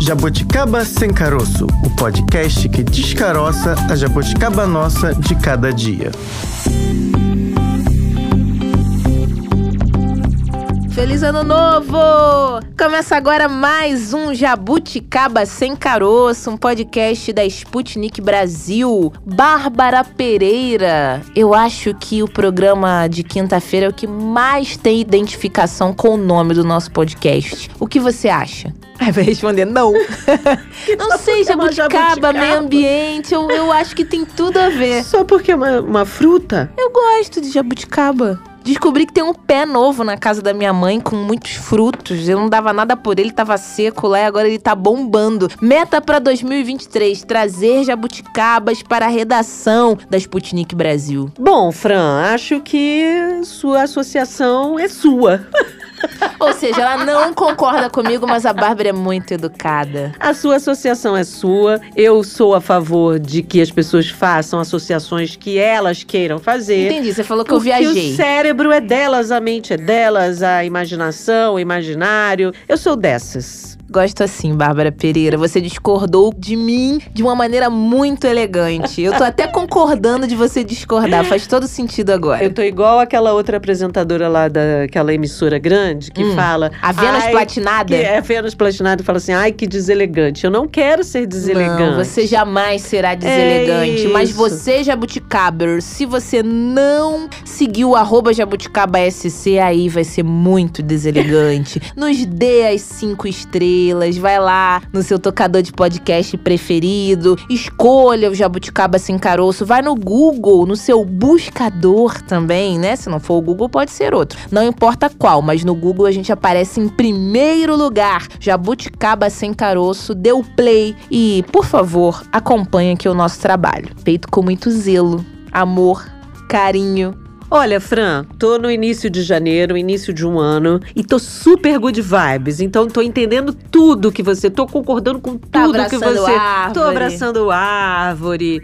Jabuticaba Sem Caroço, o podcast que descaroça a jabuticaba nossa de cada dia. Feliz Ano Novo! Começa agora mais um Jabuticaba Sem Caroço, um podcast da Sputnik Brasil. Bárbara Pereira, eu acho que o programa de quinta-feira é o que mais tem identificação com o nome do nosso podcast. O que você acha? Aí vai responder, não. Não sei, jabuticaba, meio ambiente, eu acho que tem tudo a ver. Só porque é uma fruta? Eu gosto de jabuticaba. Descobri que tem um pé novo na casa da minha mãe com muitos frutos. Eu não dava nada por ele, tava seco lá e agora ele tá bombando. Meta pra 2023, trazer jabuticabas para a redação da Sputnik Brasil. Bom, Fran, acho que sua associação é sua. Ou seja, ela não concorda comigo, mas a Bárbara é muito educada. A sua associação é sua. Eu sou a favor de que as pessoas façam associações que elas queiram fazer. Entendi, você falou que eu viajei. Porque o cérebro é delas, a mente é delas, a imaginação, o imaginário. Eu sou dessas. Gosto assim, Bárbara Pereira. Você discordou de mim de uma maneira muito elegante. Eu tô até concordando de você discordar. Faz todo sentido agora. Eu tô igual aquela outra apresentadora lá daquela emissora grande que fala... A Vênus Platinada? É, a Vênus Platinada e fala assim, ai, que deselegante. Eu não quero ser deselegante. Não, você jamais será deselegante. Mas você, Jabuticaber, se você não seguir o @JabuticabaSC, aí vai ser muito deselegante. Nos dê as 5 estrelas. Vai lá no seu tocador de podcast preferido, escolha o Jabuticaba Sem Caroço, vai no Google, no seu buscador também, né? Se não for o Google, pode ser outro. Não importa qual, mas no Google a gente aparece em primeiro lugar. Jabuticaba Sem Caroço, dê o play e, por favor, acompanhe aqui o nosso trabalho. Feito com muito zelo, amor, carinho. Olha, Fran, tô no início de janeiro, início de um ano, e tô super good vibes. Então, tô entendendo tudo que você... Tô concordando com tudo que você... Árvore. Tô abraçando árvore.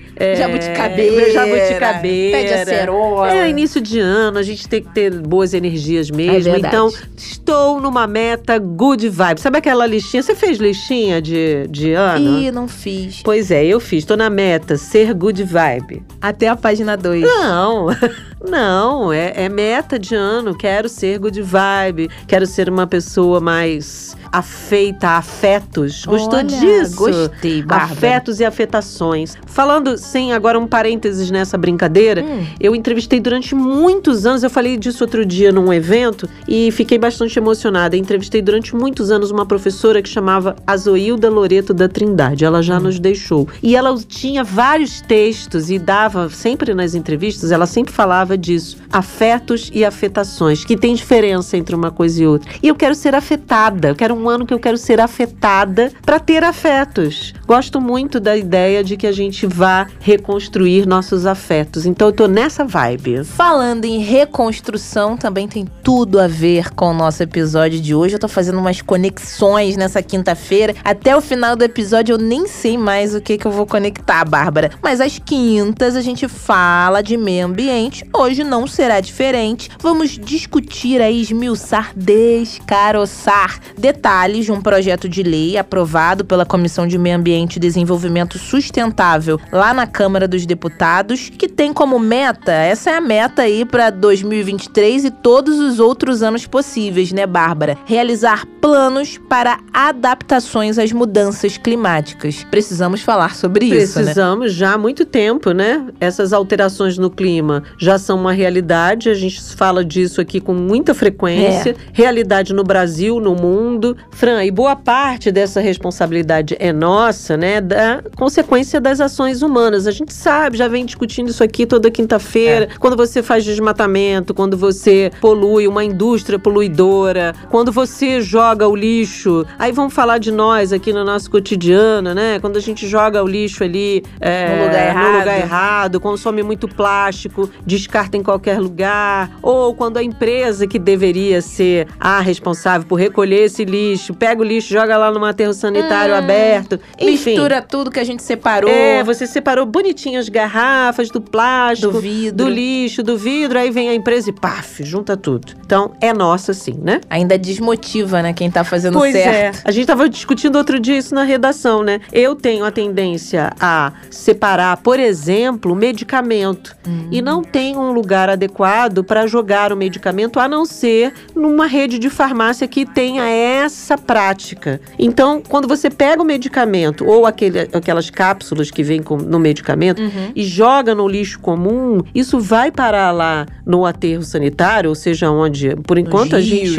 Jabuticabeira. Pé de acerola. É início de ano, a gente tem que ter boas energias mesmo. É então, estou numa meta good vibes. Sabe aquela listinha? Você fez listinha de ano? Ih, não fiz. Pois é, eu fiz. Tô na meta, ser good vibe. Até a página 2. Não, é meta de ano. Quero ser good vibe, quero ser uma pessoa mais afeita a afetos. Gostou disso? Gostei, Bárbara. Afetos e afetações. Falando, sem agora um parênteses nessa brincadeira, eu entrevistei durante muitos anos, eu falei disso outro dia num evento e fiquei bastante emocionada. Eu entrevistei durante muitos anos uma professora que chamava Azoilda Loreto da Trindade. Ela já nos deixou. E ela tinha vários textos e dava, sempre nas entrevistas, ela sempre falava disso. Afetos e afetações, que tem diferença entre uma coisa e outra. E eu quero ser afetada. Eu quero um ano que eu quero ser afetada para ter afetos. Gosto muito da ideia de que a gente vá reconstruir nossos afetos. Então eu tô nessa vibe. Falando em reconstrução, também tem tudo a ver com o nosso episódio de hoje. Eu tô fazendo umas conexões nessa quinta-feira. Até o final do episódio eu nem sei mais o que eu vou conectar, Bárbara. Mas às quintas a gente fala de meio ambiente. Hoje não será diferente. Vamos discutir aí, esmiuçar, descaroçar detalhes de um projeto de lei aprovado pela Comissão de Meio Ambiente e Desenvolvimento Sustentável lá na Câmara dos Deputados, que tem como meta, essa é a meta aí para 2023 e todos os outros anos possíveis, né, Bárbara? Realizar planos para adaptações às mudanças climáticas. Precisamos falar sobre isso, né? Precisamos já há muito tempo, né? Essas alterações no clima já são uma realidade, a gente fala disso aqui com muita frequência. Realidade no Brasil, no mundo. Fran, e boa parte dessa responsabilidade é nossa, né? Da consequência das ações humanas. A gente sabe, já vem discutindo isso aqui toda quinta-feira. Quando você faz desmatamento, quando você polui uma indústria poluidora, quando você joga o lixo, aí vamos falar de nós aqui no nosso cotidiano, né? Quando a gente joga o lixo ali no lugar errado, consome muito plástico, descarta descarta em qualquer lugar, ou quando a empresa que deveria ser a responsável por recolher esse lixo, pega o lixo, joga lá no aterro sanitário aberto. Enfim, mistura tudo que a gente separou. Você separou bonitinho as garrafas do plástico, do vidro, do lixo, do vidro, aí vem a empresa e paf, junta tudo. Então, é nossa sim, né? Ainda desmotiva, né, quem tá fazendo pois certo. A gente tava discutindo outro dia isso na redação, né? Eu tenho a tendência a separar, por exemplo, o medicamento. E não tem um lugar adequado para jogar o medicamento, a não ser numa rede de farmácia que tenha essa prática. Então, quando você pega o medicamento ou aquelas cápsulas que vêm no medicamento e joga no lixo comum, isso vai parar lá no aterro sanitário, ou seja, onde, por enquanto a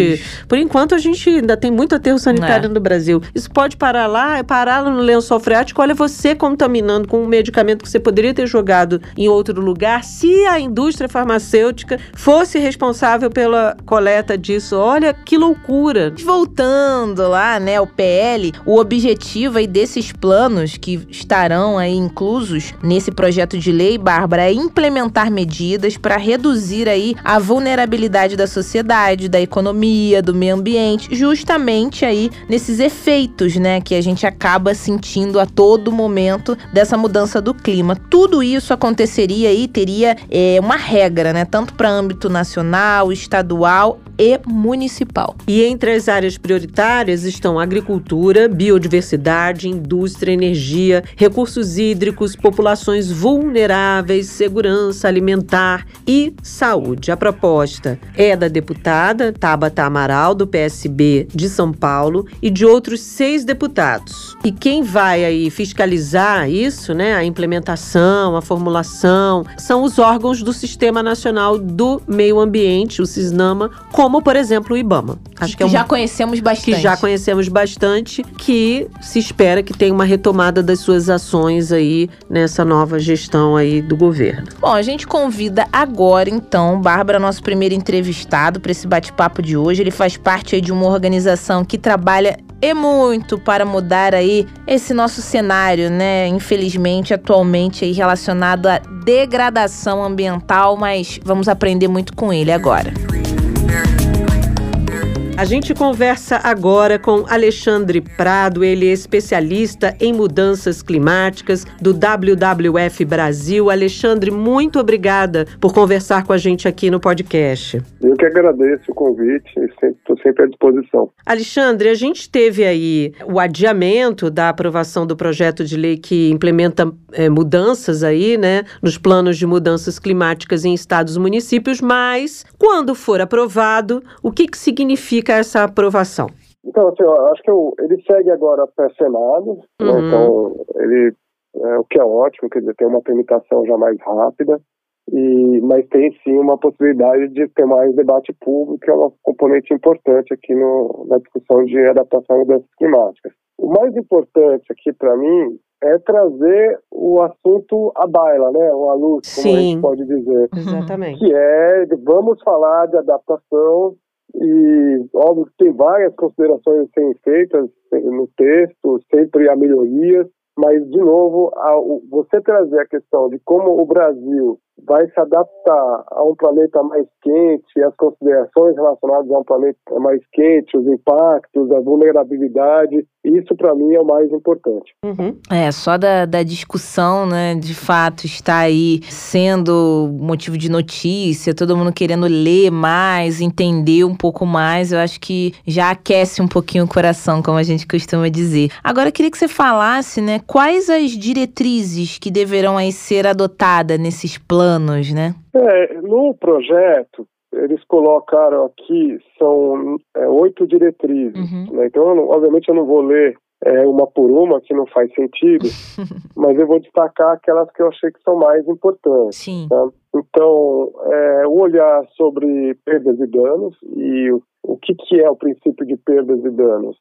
gente ainda tem muito aterro sanitário no Brasil. Isso pode parar lá no lençol freático. Olha, você contaminando com um medicamento que você poderia ter jogado em outro lugar, se a indústria farmacêutica fosse responsável pela coleta disso. Olha, que loucura! Voltando lá, né, o PL, o objetivo aí desses planos que estarão aí inclusos nesse projeto de lei, Bárbara, é implementar medidas para reduzir aí a vulnerabilidade da sociedade, da economia, do meio ambiente, justamente aí nesses efeitos, né, que a gente acaba sentindo a todo momento dessa mudança do clima. Tudo isso aconteceria e teria uma regra, né, tanto para âmbito nacional, estadual e municipal. E entre as áreas prioritárias estão agricultura, biodiversidade, indústria, energia, recursos hídricos, populações vulneráveis, segurança alimentar e saúde. A proposta é da deputada Tabata Amaral, do PSB de São Paulo, e de outros 6 deputados. E quem vai aí fiscalizar isso, né, a implementação, a formulação, são os órgãos do Sistema Nacional do Meio Ambiente, o SISNAMA, como, por exemplo, o IBAMA. Acho que já conhecemos bastante. Que já conhecemos bastante, que se espera que tenha uma retomada das suas ações aí nessa nova gestão aí do governo. Bom, a gente convida agora, então, Bárbara, nosso primeiro entrevistado para esse bate-papo de hoje. Ele faz parte aí de uma organização que trabalha muito para mudar aí esse nosso cenário, né? Infelizmente, atualmente aí relacionado à degradação ambiental, mas vamos aprender muito com ele agora. A gente conversa agora com Alexandre Prado, ele é especialista em mudanças climáticas do WWF Brasil. Alexandre, muito obrigada por conversar com a gente aqui no podcast. Eu que agradeço o convite e estou sempre à disposição. Alexandre, a gente teve aí o adiamento da aprovação do projeto de lei que implementa mudanças aí, né, nos planos de mudanças climáticas em estados e municípios, mas quando for aprovado, o que significa essa aprovação? Então, assim, eu acho que ele segue agora para o Senado, né? Então ele, o que é ótimo, quer dizer, tem uma tramitação já mais rápida, mas tem sim uma possibilidade de ter mais debate público, que é um componente importante aqui na discussão de adaptação às mudanças climáticas. O mais importante aqui para mim é trazer o assunto à baila, né? Ou à luz, como a gente pode dizer. Exatamente. Que vamos falar de adaptação. E óbvio que tem várias considerações a serem feitas no texto, sempre há melhorias, mas, de novo, você trazer a questão de como o Brasil vai se adaptar a um planeta mais quente, as considerações relacionadas a um planeta mais quente, os impactos, a vulnerabilidade, isso para mim é o mais importante. Só da discussão, né, de fato, está aí sendo motivo de notícia, todo mundo querendo ler mais, entender um pouco mais, eu acho que já aquece um pouquinho o coração, como a gente costuma dizer. Agora, eu queria que você falasse, né, quais as diretrizes que deverão aí ser adotadas nesses planos, né? No projeto, eles colocaram aqui, são 8 diretrizes, né? Então, obviamente, eu não vou ler uma por uma, que não faz sentido, mas eu vou destacar aquelas que eu achei que são mais importantes. Sim. Tá? Então, o olhar sobre perdas e danos, e o que é o princípio de perdas e danos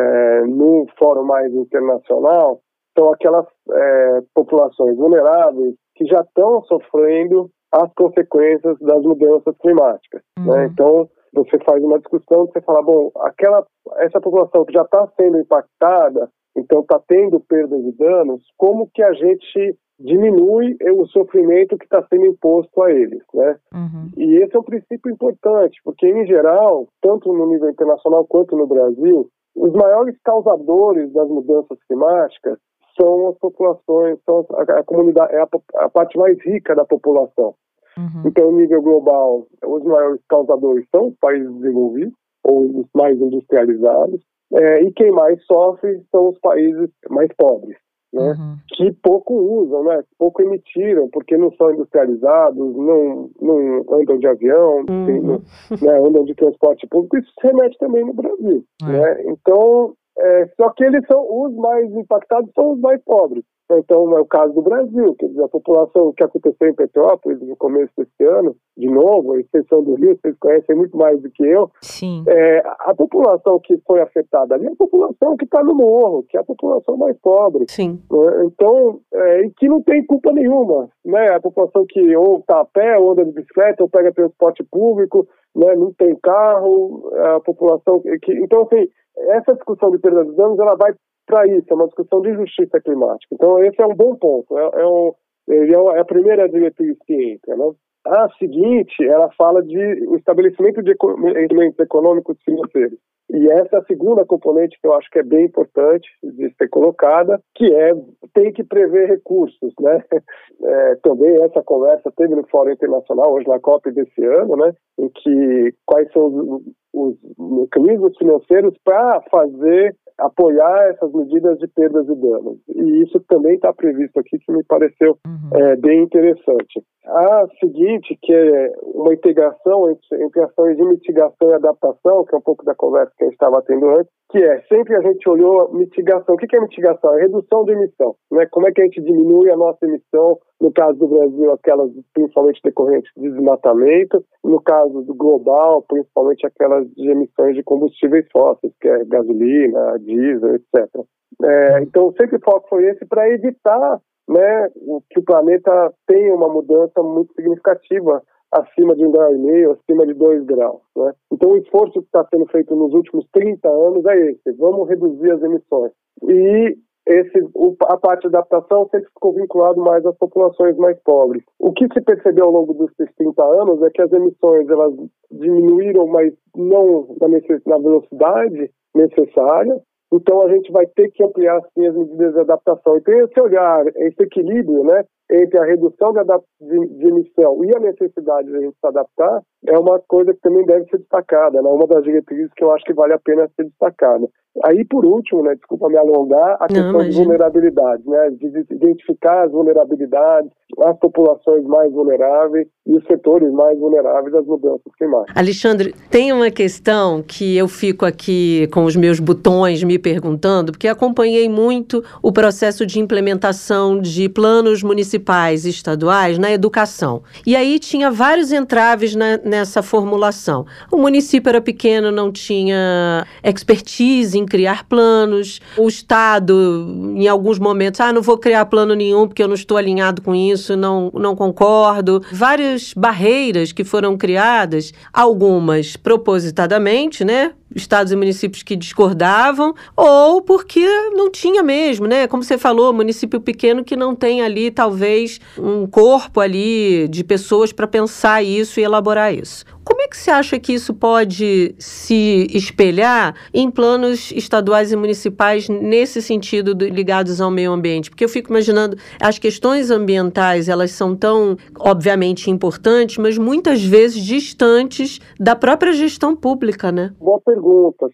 no fórum mais internacional, são aquelas populações vulneráveis que já estão sofrendo as consequências das mudanças climáticas. Né? Então, você faz uma discussão, você fala, bom, essa população que já está sendo impactada, então está tendo perdas e danos, como que a gente diminui o sofrimento que está sendo imposto a eles, né? E esse é um princípio importante, porque, em geral, tanto no nível internacional quanto no Brasil, os maiores causadores das mudanças climáticas são as populações, são a comunidade, é a parte mais rica da população. Então, no nível global, os maiores causadores são os países desenvolvidos, ou os mais industrializados, e quem mais sofre são os países mais pobres, né? Que pouco usam, né? Pouco emitiram, porque não são industrializados, não andam de avião, né? Andam de transporte público. Isso se remete também no Brasil, né? Então, só que eles são os mais impactados, são os mais pobres. Então, é o caso do Brasil, quer dizer, a população, o que aconteceu em Petrópolis no começo desse ano, de novo, a exceção do Rio, vocês conhecem muito mais do que eu. Sim. A população que foi afetada ali é a população que está no morro, que é a população mais pobre. Sim. Então, e que não tem culpa nenhuma, né? A população que ou está a pé, ou anda de bicicleta, ou pega transporte público, né? Não tem carro, a população que... Então, assim, essa discussão de perda de danos, ela vai para isso, é uma discussão de justiça climática. Então, esse é um bom ponto, é a primeira diretriz que entra, né? A seguinte, ela fala de o estabelecimento de rendimentos econômicos e financeiros. E essa é a segunda componente que eu acho que é bem importante de ser colocada, que tem que prever recursos, né? Também essa conversa teve no Fórum Internacional, hoje na COP desse ano, né? Em que quais são os mecanismos financeiros para apoiar essas medidas de perdas e danos. E isso também está previsto aqui, que me pareceu bem interessante. A seguinte, que é uma integração entre ações de mitigação e adaptação, que é um pouco da conversa que a gente estava tendo antes, que sempre a gente olhou a mitigação. O que é mitigação? É redução de emissão, né? Como é que a gente diminui a nossa emissão, no caso do Brasil, aquelas principalmente decorrentes de desmatamento, no caso do global, principalmente aquelas de emissões de combustíveis fósseis, que é gasolina, diesel, etc. Então, sempre o foco foi esse para evitar, né, que o planeta tenha uma mudança muito significativa acima de 1,5 grau, acima de 2 graus. Né? Então, o esforço que está sendo feito nos últimos 30 anos é esse: vamos reduzir as emissões. E a parte de adaptação sempre ficou vinculado mais às populações mais pobres. O que se percebeu ao longo desses 30 anos é que as emissões elas diminuíram, mas não na velocidade necessária. Então, a gente vai ter que ampliar, sim, as medidas de adaptação. Então, esse olhar, esse equilíbrio, né, entre a redução de emissão e a necessidade de a gente se adaptar, é uma coisa que também deve ser destacada, né? Uma das diretrizes que eu acho que vale a pena ser destacada. Aí, por último, né, desculpa me alongar, a questão de vulnerabilidade, né, de identificar as vulnerabilidades, as populações mais vulneráveis e os setores mais vulneráveis às mudanças climáticas. Alexandre, tem uma questão que eu fico aqui com os meus botões me perguntando, porque acompanhei muito o processo de implementação de planos municipais e estaduais na educação. E aí tinha vários entraves nessa formulação. O município era pequeno, não tinha expertise em criar planos. O Estado, em alguns momentos, não vou criar plano nenhum porque eu não estou alinhado com isso, não concordo. Várias barreiras que foram criadas, algumas propositadamente, né? Estados e municípios que discordavam, ou porque não tinha mesmo, né? Como você falou, município pequeno que não tem ali, talvez, um corpo ali de pessoas para pensar isso e elaborar isso. Como é que você acha que isso pode se espelhar em planos estaduais e municipais nesse sentido ligados ao meio ambiente? Porque eu fico imaginando, as questões ambientais, elas são tão, obviamente, importantes, mas muitas vezes distantes da própria gestão pública, né? Boa pergunta,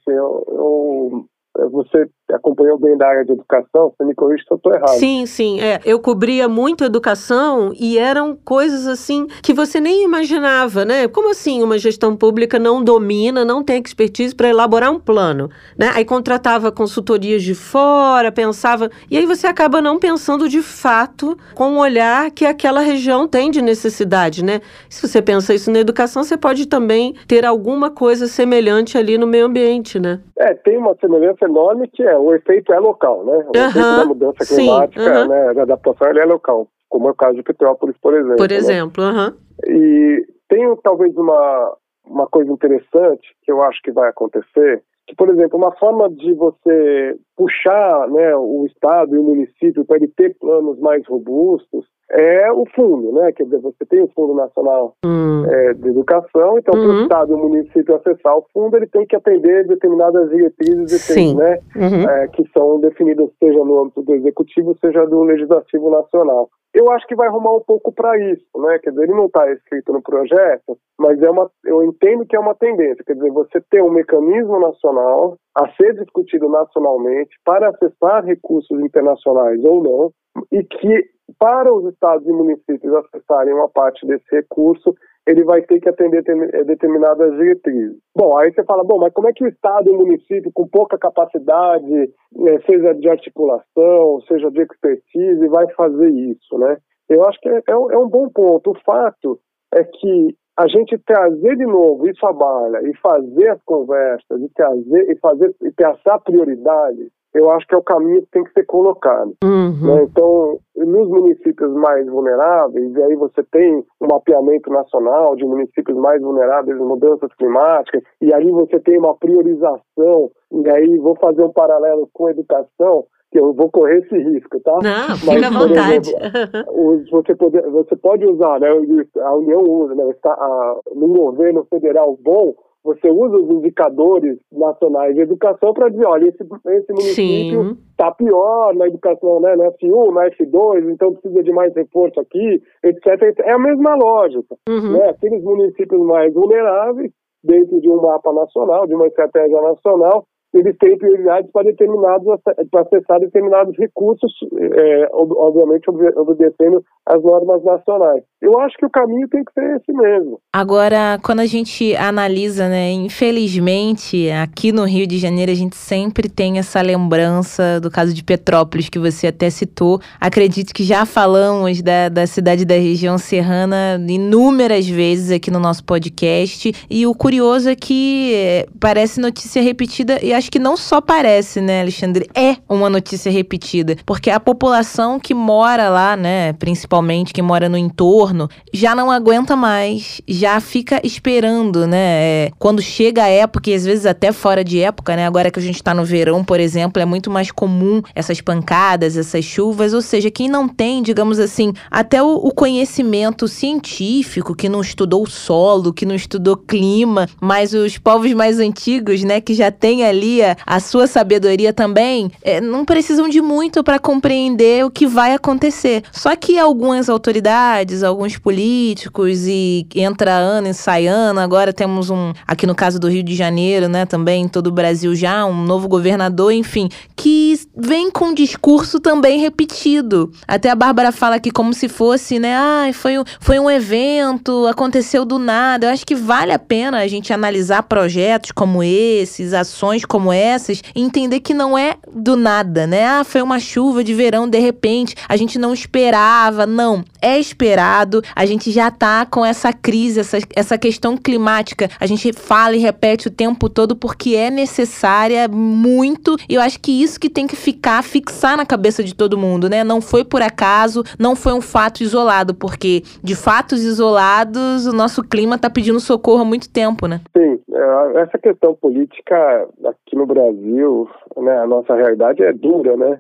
assim, você acompanhou bem da área de educação, você me corrige se eu estou errado. Sim. Eu cobria muito educação e eram coisas assim que você nem imaginava, né? Como assim uma gestão pública não domina, não tem expertise para elaborar um plano, né? Aí contratava consultorias de fora, pensava... E aí você acaba não pensando de fato com o olhar que aquela região tem de necessidade, né? Se você pensa isso na educação, você pode também ter alguma coisa semelhante ali no meio ambiente, né? Tem uma semelhança enorme que o efeito é local, né? O efeito da mudança climática, né, da adaptação, ele é local, como é o caso de Petrópolis, por exemplo. Por exemplo, né? E tem talvez uma coisa interessante que eu acho que vai acontecer, que, por exemplo, uma forma de você puxar, né, o Estado e o município para ele ter planos mais robustos é o fundo, né? Quer dizer, você tem o Fundo Nacional de Educação, então para o Estado e o município acessar o fundo, ele tem que atender determinadas diretrizes, né, que são definidas seja no âmbito do Executivo, seja do Legislativo Nacional. Eu acho que vai arrumar um pouco para isso, né? Quer dizer, ele não está escrito no projeto, mas eu entendo que é uma tendência. Quer dizer, você ter um mecanismo nacional a ser discutido nacionalmente para acessar recursos internacionais ou não, e que para os estados e municípios acessarem uma parte desse recurso, ele vai ter que atender determinadas diretrizes. Bom, aí você fala, mas como é que o estado e o município, com pouca capacidade, seja de articulação, seja de expertise, vai fazer isso, né? Eu acho que é um bom ponto. O fato é que a gente trazer de novo isso à baila e fazer as conversas e traçar prioridades, eu acho que é o caminho que tem que ser colocado. Né? Então, nos municípios mais vulneráveis, e aí você tem um mapeamento nacional de municípios mais vulneráveis em mudanças climáticas, e aí você tem uma priorização, e aí vou fazer um paralelo com a educação, que eu vou correr esse risco, tá? Não, fica à vontade. Você pode usar, né? A União usa, né? No governo federal bom, você usa os indicadores nacionais de educação para dizer, olha, esse município está pior na educação, né, na F1, na F2, então precisa de mais reforço aqui, etc. É a mesma lógica. Né? Aqueles municípios mais vulneráveis, dentro de um mapa nacional, de uma estratégia nacional, eles têm prioridades para acessar determinados recursos, obviamente obedecendo as normas nacionais. Eu acho que o caminho tem que ser esse mesmo. Agora, quando a gente analisa, né, infelizmente, aqui no Rio de Janeiro, a gente sempre tem essa lembrança do caso de Petrópolis, que você até citou. Acredito que já falamos da cidade da região serrana inúmeras vezes aqui no nosso podcast. E o curioso é que parece notícia repetida, e acho que não só parece, né, Alexandre? É uma notícia repetida, porque a população que mora lá, né, principalmente que mora no entorno, já não aguenta mais, já fica esperando, né? Quando chega a época, e às vezes até fora de época, né? Agora que a gente tá no verão, por exemplo, é muito mais comum essas pancadas, essas chuvas, ou seja, quem não tem, digamos assim, até o conhecimento científico, que não estudou o solo, que não estudou clima, mas os povos mais antigos, né, que já tem ali a sua sabedoria também, não precisam de muito para compreender o que vai acontecer. Só que algumas autoridades, alguns políticos, e entra ano e sai ano, agora temos aqui no caso do Rio de Janeiro, né, também em todo o Brasil já, um novo governador, enfim, que vem com um discurso também repetido. Até a Bárbara fala aqui como se fosse, né, foi um evento, aconteceu do nada. Eu acho que vale a pena a gente analisar projetos como esses, ações como essas, e entender que não é do nada, né? Foi uma chuva de verão, de repente, a gente não esperava. Não, é esperado, a gente já tá com essa crise, essa questão climática, a gente fala e repete o tempo todo porque é necessária muito, e eu acho que isso que tem que fixar na cabeça de todo mundo, né? Não foi por acaso, não foi um fato isolado, porque de fatos isolados o nosso clima tá pedindo socorro há muito tempo, né? Sim, essa questão política aqui no Brasil, né, a nossa realidade é dura, né?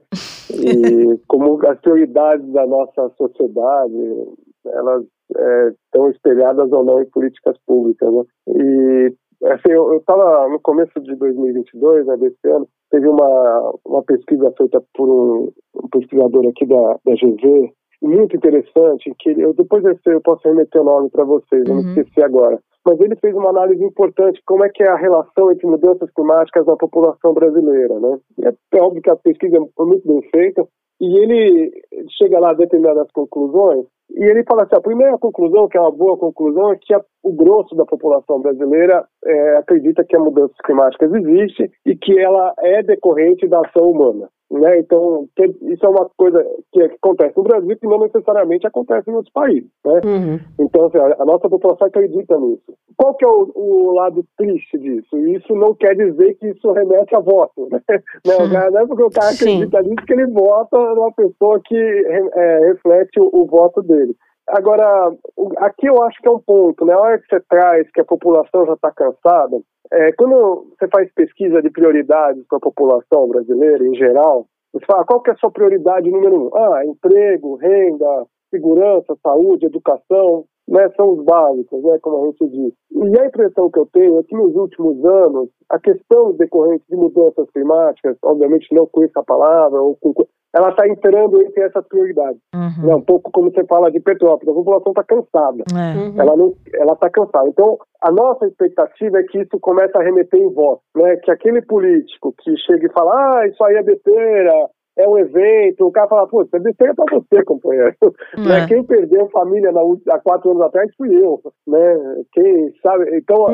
E como as prioridades da nossa sociedade, elas estão espelhadas ou não em políticas públicas, né? E assim, eu estava no começo de 2022, né, desse ano, teve uma pesquisa feita por um pesquisador aqui da GV, muito interessante, que depois eu posso remeter o nome para vocês, eu não esqueci agora. Mas ele fez uma análise importante, como é que é a relação entre mudanças climáticas na população brasileira, né? É óbvio que a pesquisa foi muito bem feita, e ele chega lá a determinadas conclusões, e ele fala assim, a primeira conclusão, que é uma boa conclusão, é que o grosso da população brasileira acredita que a mudança climática existe e que ela é decorrente da ação humana. Né? Então, isso é uma coisa que acontece no Brasil que não necessariamente acontece em outros países. Né? Então, assim, a nossa população acredita nisso. Qual que é o lado triste disso? Isso não quer dizer que isso remete a voto. Né? Não é porque o cara acredita nisso que ele vota numa pessoa que reflete o voto dele. Agora, aqui eu acho que é um ponto, né? A hora que você traz que a população já está cansada, quando você faz pesquisa de prioridades para a população brasileira em geral, você fala, qual que é a sua prioridade número 1? Emprego, renda, segurança, saúde, educação, né, são os básicos, né, como a gente diz. E a impressão que eu tenho é que nos últimos anos, a questão decorrente de mudanças climáticas, obviamente não com essa palavra, ela está entrando entre essas prioridades. Uhum. Né, um pouco como você fala de Petrópolis, a população está cansada. Ela está cansada. Então, a nossa expectativa é que isso comece a remeter em voto, né, que aquele político que chega e fala, isso aí é besteira, é um evento, o cara fala, pô, isso é besteira pra você, companheiro. Né? Quem perdeu família há 4 anos atrás fui eu, né? Quem sabe, então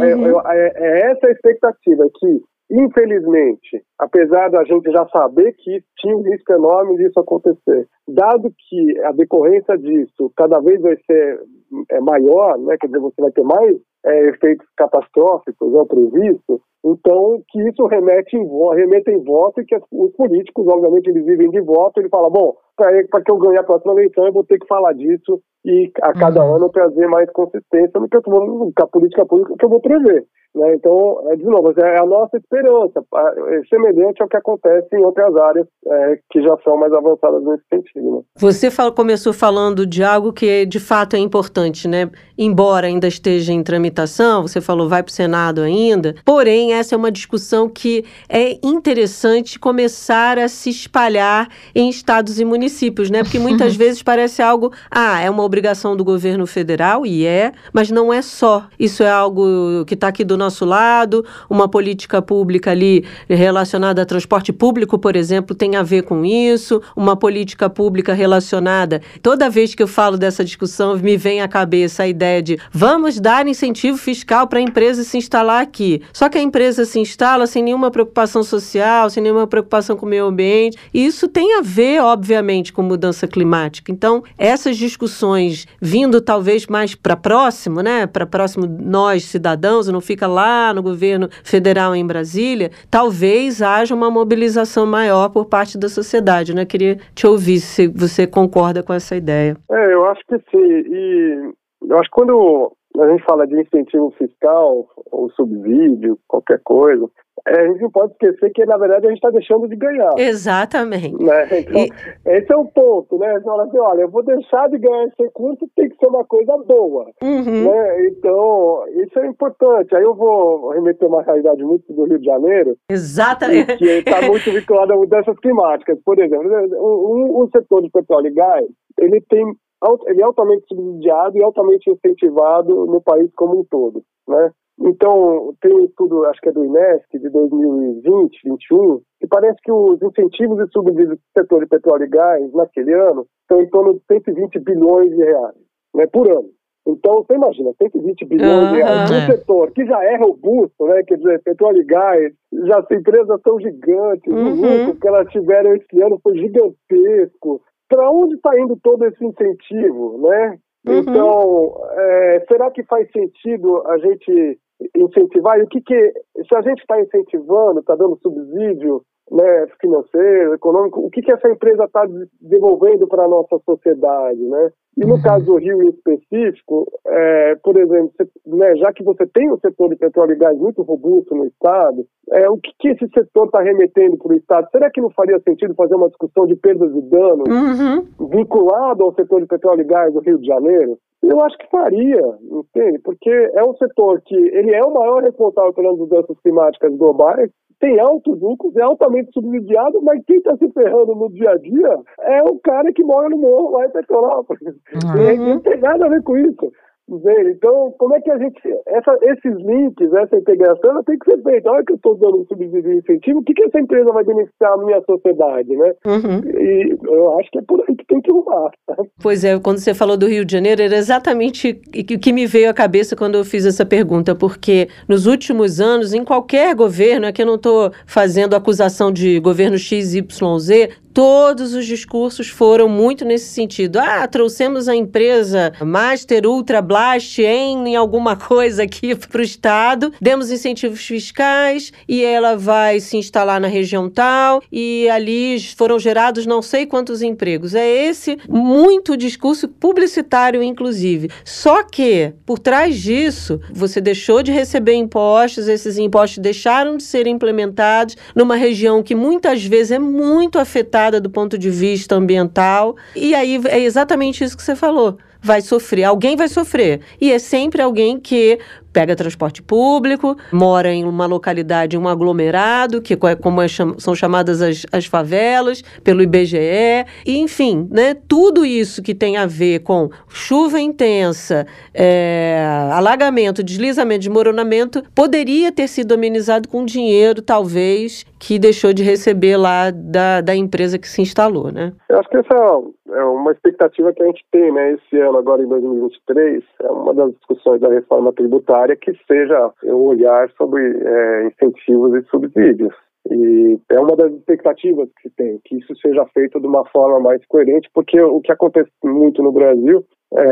essa a expectativa, que infelizmente, apesar da gente já saber que tinha um risco enorme disso acontecer, dado que a decorrência disso cada vez vai ser maior, né? Quer dizer, você vai ter mais efeitos catastróficos, previsto, então que isso remeta em voto, e que os políticos, obviamente, eles vivem de voto, ele fala, bom, para que eu ganhe a próxima eleição, eu vou ter que falar disso e a cada ano trazer mais consistência no que eu estou falando, com a política pública que eu vou prever. Né? Então, de novo, é a nossa esperança, semelhante ao que acontece em outras áreas que já são mais avançadas nesse sentido. Né? Você começou falando de algo que de fato é importante, né? Embora ainda esteja em tramitação, você falou vai para o Senado ainda, porém essa é uma discussão que é interessante começar a se espalhar em estados e municípios, né? Porque muitas vezes parece algo, é uma obrigação do governo federal, mas não é só. Isso é algo que está aqui do nosso lado, uma política pública ali relacionada a transporte público, por exemplo, tem a ver com isso, uma política pública relacionada. Toda vez que eu falo dessa discussão, me vem à cabeça a ideia de vamos dar incentivo fiscal para a empresa se instalar aqui. Só que a empresa se instala sem nenhuma preocupação social, sem nenhuma preocupação com o meio ambiente, e isso tem a ver, obviamente, com mudança climática. Então, essas discussões vindo talvez mais para próximo, né? Para próximo nós, cidadãos, não fica lá no governo federal em Brasília, talvez haja uma mobilização maior por parte da sociedade, né? Queria te ouvir se você concorda com essa ideia. Eu acho que sim. E eu acho que quando a gente fala de incentivo fiscal ou subsídio, qualquer coisa, a gente não pode esquecer que, na verdade, a gente está deixando de ganhar. Exatamente. Né? Então, esse é um ponto, né? Você fala assim, olha, eu vou deixar de ganhar esse recurso, tem que ser uma coisa boa. Né? Então, isso é importante. Aí eu vou remeter uma realidade muito do Rio de Janeiro. Exatamente. Que está muito vinculado a mudanças climáticas. Por exemplo, o setor de petróleo e gás, ele é altamente subsidiado e altamente incentivado no país como um todo, né? Então, tem um estudo, acho que é do INESC, de 2020-21, que parece que os incentivos e subsídios do setor de petróleo e gás, naquele ano, estão em torno de 120 bilhões de reais, né, por ano. Então, você imagina, 120 bilhões de reais num setor que já é robusto, né? Quer dizer, petróleo e gás, já as empresas são gigantes, o lucro que elas tiveram esse ano foi gigantesco. Para onde está indo todo esse incentivo, né? Então, será que faz sentido a gente incentivar? E se a gente está incentivando, está dando subsídio, né, financeiro, econômico, o que essa empresa está devolvendo para a nossa sociedade, né? E no caso do Rio em específico, por exemplo, né, já que você tem um setor de petróleo e gás muito robusto no Estado, o que esse setor está remetendo para o Estado? Será que não faria sentido fazer uma discussão de perdas e danos vinculado ao setor de petróleo e gás do Rio de Janeiro? Eu acho que faria, entende? Porque é um setor que ele é o maior responsável pelas mudanças climáticas globais, tem altos lucros, é altamente subsidiado, mas quem está se ferrando no dia a dia é o cara que mora no morro lá em Petrópolis. Não tem nada a ver com isso. Então, como é que a gente... esses links, essa integração, ela tem que ser feita. Olha que eu estou dando um subsídio e incentivo, o que essa empresa vai beneficiar a minha sociedade, né? E eu acho que é por aí que tem que arrumar. Tá? Pois é, quando você falou do Rio de Janeiro, era exatamente o que me veio à cabeça quando eu fiz essa pergunta, porque nos últimos anos, em qualquer governo, aqui eu não estou fazendo acusação de governo XYZ, todos os discursos foram muito nesse sentido. Trouxemos a empresa Master Ultra Blast em alguma coisa aqui para o Estado, demos incentivos fiscais e ela vai se instalar na região tal e ali foram gerados não sei quantos empregos. É esse muito discurso publicitário, inclusive. Só que, por trás disso, você deixou de receber impostos, esses impostos deixaram de ser implementados numa região que muitas vezes é muito afetada do ponto de vista ambiental. E aí é exatamente isso que você falou. Vai sofrer, alguém vai sofrer. E é sempre alguém que pega transporte público, mora em uma localidade, um aglomerado, que como são chamadas as favelas, pelo IBGE, e, enfim, né, tudo isso que tem a ver com chuva intensa, alagamento, deslizamento, desmoronamento, poderia ter sido amenizado com dinheiro, talvez, que deixou de receber lá da empresa que se instalou, né? Eu acho que essa é uma expectativa que a gente tem, né? Esse ano, agora em 2023, é uma das discussões da reforma tributária que seja um olhar sobre incentivos e subsídios. E é uma das expectativas que se tem, que isso seja feito de uma forma mais coerente, porque o que acontece muito no Brasil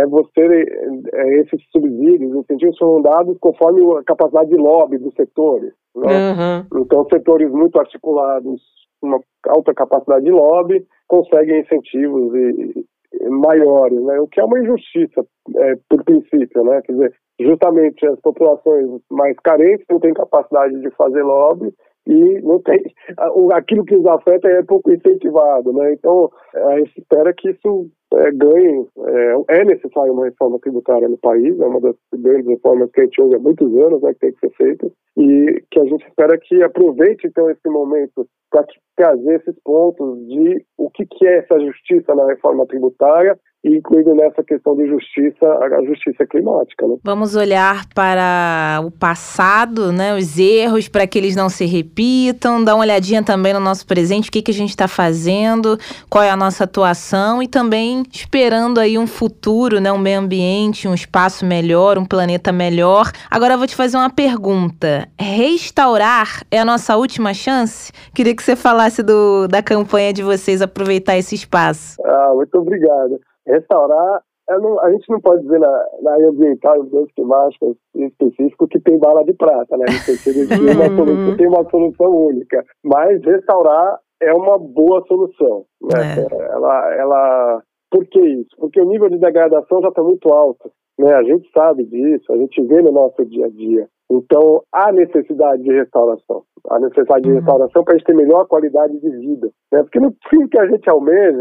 esses subsídios, incentivos são dados conforme a capacidade de lobby dos setores, né? Uhum. Então, setores muito articulados, uma alta capacidade de lobby, conseguem incentivos maiores, né? O que é uma injustiça, por princípio, né? Quer dizer, justamente as populações mais carentes não têm capacidade de fazer lobby e não tem, aquilo que os afeta é pouco incentivado, né? Então, a gente espera que isso ganhe. É necessário uma reforma tributária no país, é uma das grandes reformas que a gente ouve há muitos anos, né, que tem que ser feita, e que a gente espera que aproveite, então, esse momento para trazer esses pontos de o que é essa justiça na reforma tributária, e incluindo nessa questão de justiça, a justiça climática, né? Vamos olhar para o passado, né, os erros, para que eles não se repitam, dar uma olhadinha também no nosso presente, o que a gente está fazendo, qual é a nossa atuação e também esperando aí um futuro, né, um meio ambiente, um espaço melhor, um planeta melhor. Agora eu vou te fazer uma pergunta. Restaurar é a nossa última chance? Queria que você falasse da campanha de vocês, aproveitar esse espaço. Muito obrigado. Restaurar, a gente não pode dizer na área ambiental, em dois climáticos em específico, que tem bala de prata, né? Tem uma solução única. Mas restaurar é uma boa solução, né? Por que isso? Porque o nível de degradação já está muito alto, né? A gente sabe disso, a gente vê no nosso dia a dia. Então, há necessidade de restauração. Há necessidade de restauração para a gente ter melhor qualidade de vida, né? Porque no fim que a gente almeja,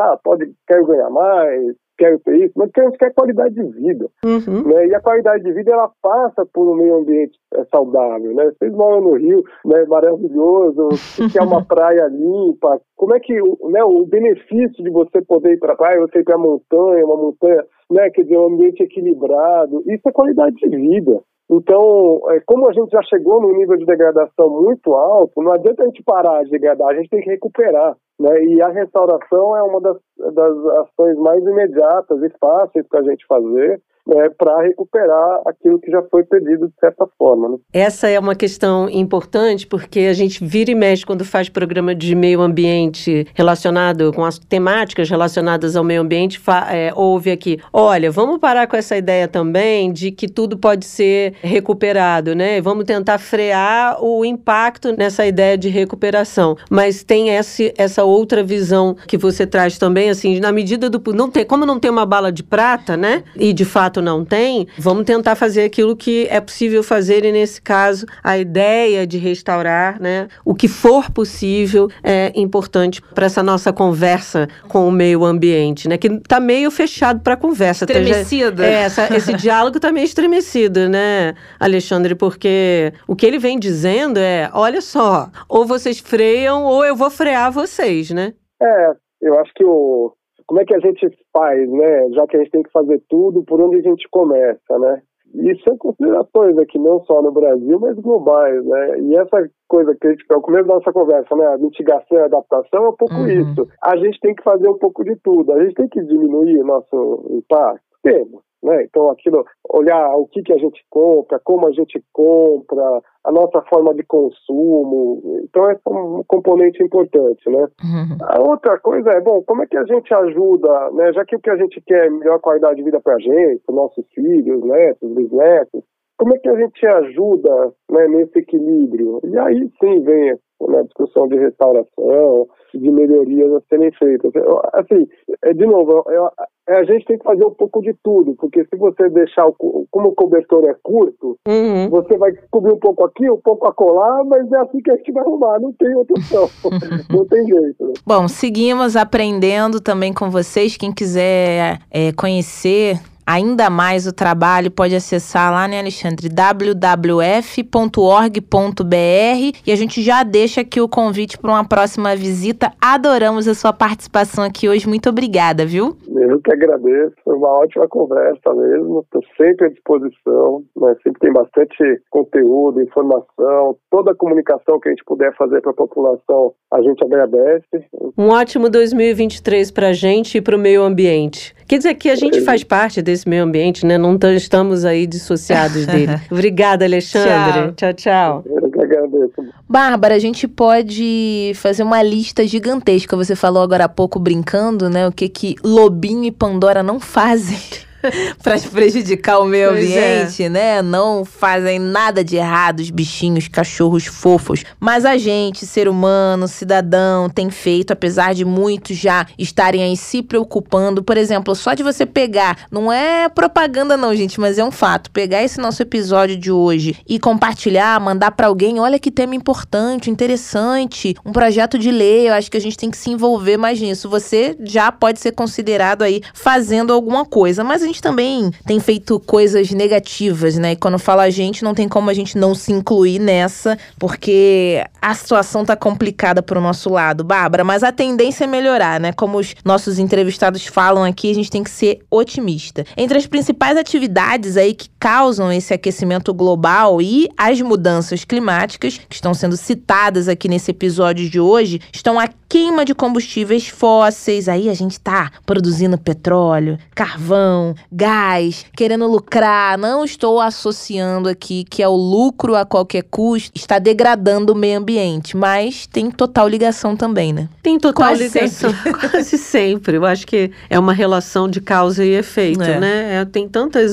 quero ganhar mais, quero ter isso, mas a gente quer qualidade de vida. Né? E a qualidade de vida, ela passa por um meio ambiente saudável, né? Vocês moram no Rio, né? Maravilhoso, que é uma praia limpa. Como é que o benefício de você poder ir para a praia, você ir para uma montanha, né? Quer dizer, um ambiente equilibrado, isso é qualidade de vida. Então, como a gente já chegou num nível de degradação muito alto, não adianta a gente parar de degradar, a gente tem que recuperar, né? E a restauração é uma das ações mais imediatas e fáceis para a gente fazer, para recuperar aquilo que já foi perdido de certa forma, né? Essa é uma questão importante porque a gente vira e mexe quando faz programa de meio ambiente relacionado com as temáticas relacionadas ao meio ambiente, ouve aqui, olha, vamos parar com essa ideia também de que tudo pode ser recuperado, né? Vamos tentar frear o impacto nessa ideia de recuperação. Mas tem essa outra visão que você traz também, assim, na medida como não tem uma bala de prata, né? E de fato não tem, vamos tentar fazer aquilo que é possível fazer e, nesse caso, a ideia de restaurar, né, o que for possível é importante para essa nossa conversa com o meio ambiente, né, que está meio fechado para a conversa. Estremecido. Esse diálogo está meio estremecido, né, Alexandre, porque o que ele vem dizendo olha só, ou vocês freiam ou eu vou frear vocês, né? Eu acho que como é que a gente faz, né? Já que a gente tem que fazer tudo, por onde a gente começa, né? E são considerações aqui, não só no Brasil, mas globais, né? E essa coisa que é o começo da nossa conversa, né? A mitigação e a adaptação é um pouco isso. A gente tem que fazer um pouco de tudo. A gente tem que diminuir o nosso impacto. Temos. né? Então, aquilo, olhar o que a gente compra, como a gente compra, a nossa forma de consumo. Então, é um componente importante, né? Uhum. A outra coisa é, como é que a gente ajuda, né? Já que o que a gente quer é melhor qualidade de vida para a gente, para nossos filhos, netos, bisnetos, como é que a gente ajuda, né, nesse equilíbrio? E aí sim vem, né, a discussão de restauração, de melhorias a serem feitas. Assim, de novo, a gente tem que fazer um pouco de tudo, porque se você deixar, como o cobertor é curto, você vai cobrir um pouco aqui, um pouco acolá, mas é assim que a gente vai arrumar, não tem outra opção, não tem jeito. Né? Bom, seguimos aprendendo também com vocês. Quem quiser conhecer ainda mais o trabalho, pode acessar lá, né, Alexandre? www.org.br, e a gente já deixa aqui o convite para uma próxima visita. Adoramos a sua participação aqui hoje. Muito obrigada, viu? Eu que agradeço. Foi uma ótima conversa mesmo. Estou sempre à disposição, né? Sempre tem bastante conteúdo, informação. Toda a comunicação que a gente puder fazer para a população, a gente agradece. Um ótimo 2023 para a gente e para o meio ambiente. Quer dizer que a gente faz parte desse meio ambiente, né? Não estamos aí dissociados dele. Obrigada, Alexandre. Tchau, tchau. Eu que agradeço. Bárbara, a gente pode fazer uma lista gigantesca. Você falou agora há pouco, brincando, né? O que Lobinho e Pandora não fazem para prejudicar o meio ambiente, né? Não fazem nada de errado, os bichinhos, cachorros fofos. Mas a gente, ser humano, cidadão, tem feito, apesar de muitos já estarem aí se preocupando. Por exemplo, só de você pegar, não é propaganda não, gente, mas é um fato, pegar esse nosso episódio de hoje e compartilhar, mandar para alguém, olha que tema importante, interessante, um projeto de lei, eu acho que a gente tem que se envolver mais nisso. Você já pode ser considerado aí fazendo alguma coisa, mas a gente também tem feito coisas negativas, né? E quando fala a gente, não tem como a gente não se incluir nessa, porque a situação tá complicada pro nosso lado, Bárbara, mas a tendência é melhorar, né? Como os nossos entrevistados falam aqui, a gente tem que ser otimista. Entre as principais atividades aí que causam esse aquecimento global e as mudanças climáticas, que estão sendo citadas aqui nesse episódio de hoje, estão a queima de combustíveis fósseis. Aí a gente tá produzindo petróleo, carvão, gás, querendo lucrar. Não estou associando aqui que é o lucro a qualquer custo, está degradando o meio ambiente, mas tem total ligação também, né? Tem total Quase ligação. Quase sempre. Eu acho que é uma relação de causa e efeito, né? Tem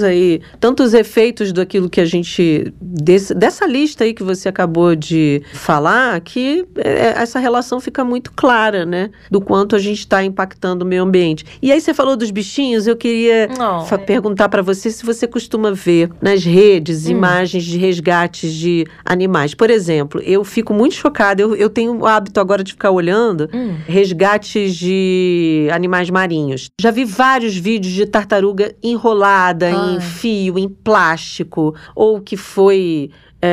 tantos efeitos daquilo que a gente... Dessa lista aí que você acabou de falar, que essa relação fica muito clara, né? Do quanto a gente está impactando o meio ambiente. E aí você falou dos bichinhos, eu queria perguntar para você se você costuma ver nas redes imagens de resgates de animais. Por exemplo, eu fico muito chocada, eu tenho o hábito agora de ficar olhando resgates de animais marinhos. Já vi vários vídeos de tartaruga enrolada em fio, em plástico, ou que foi...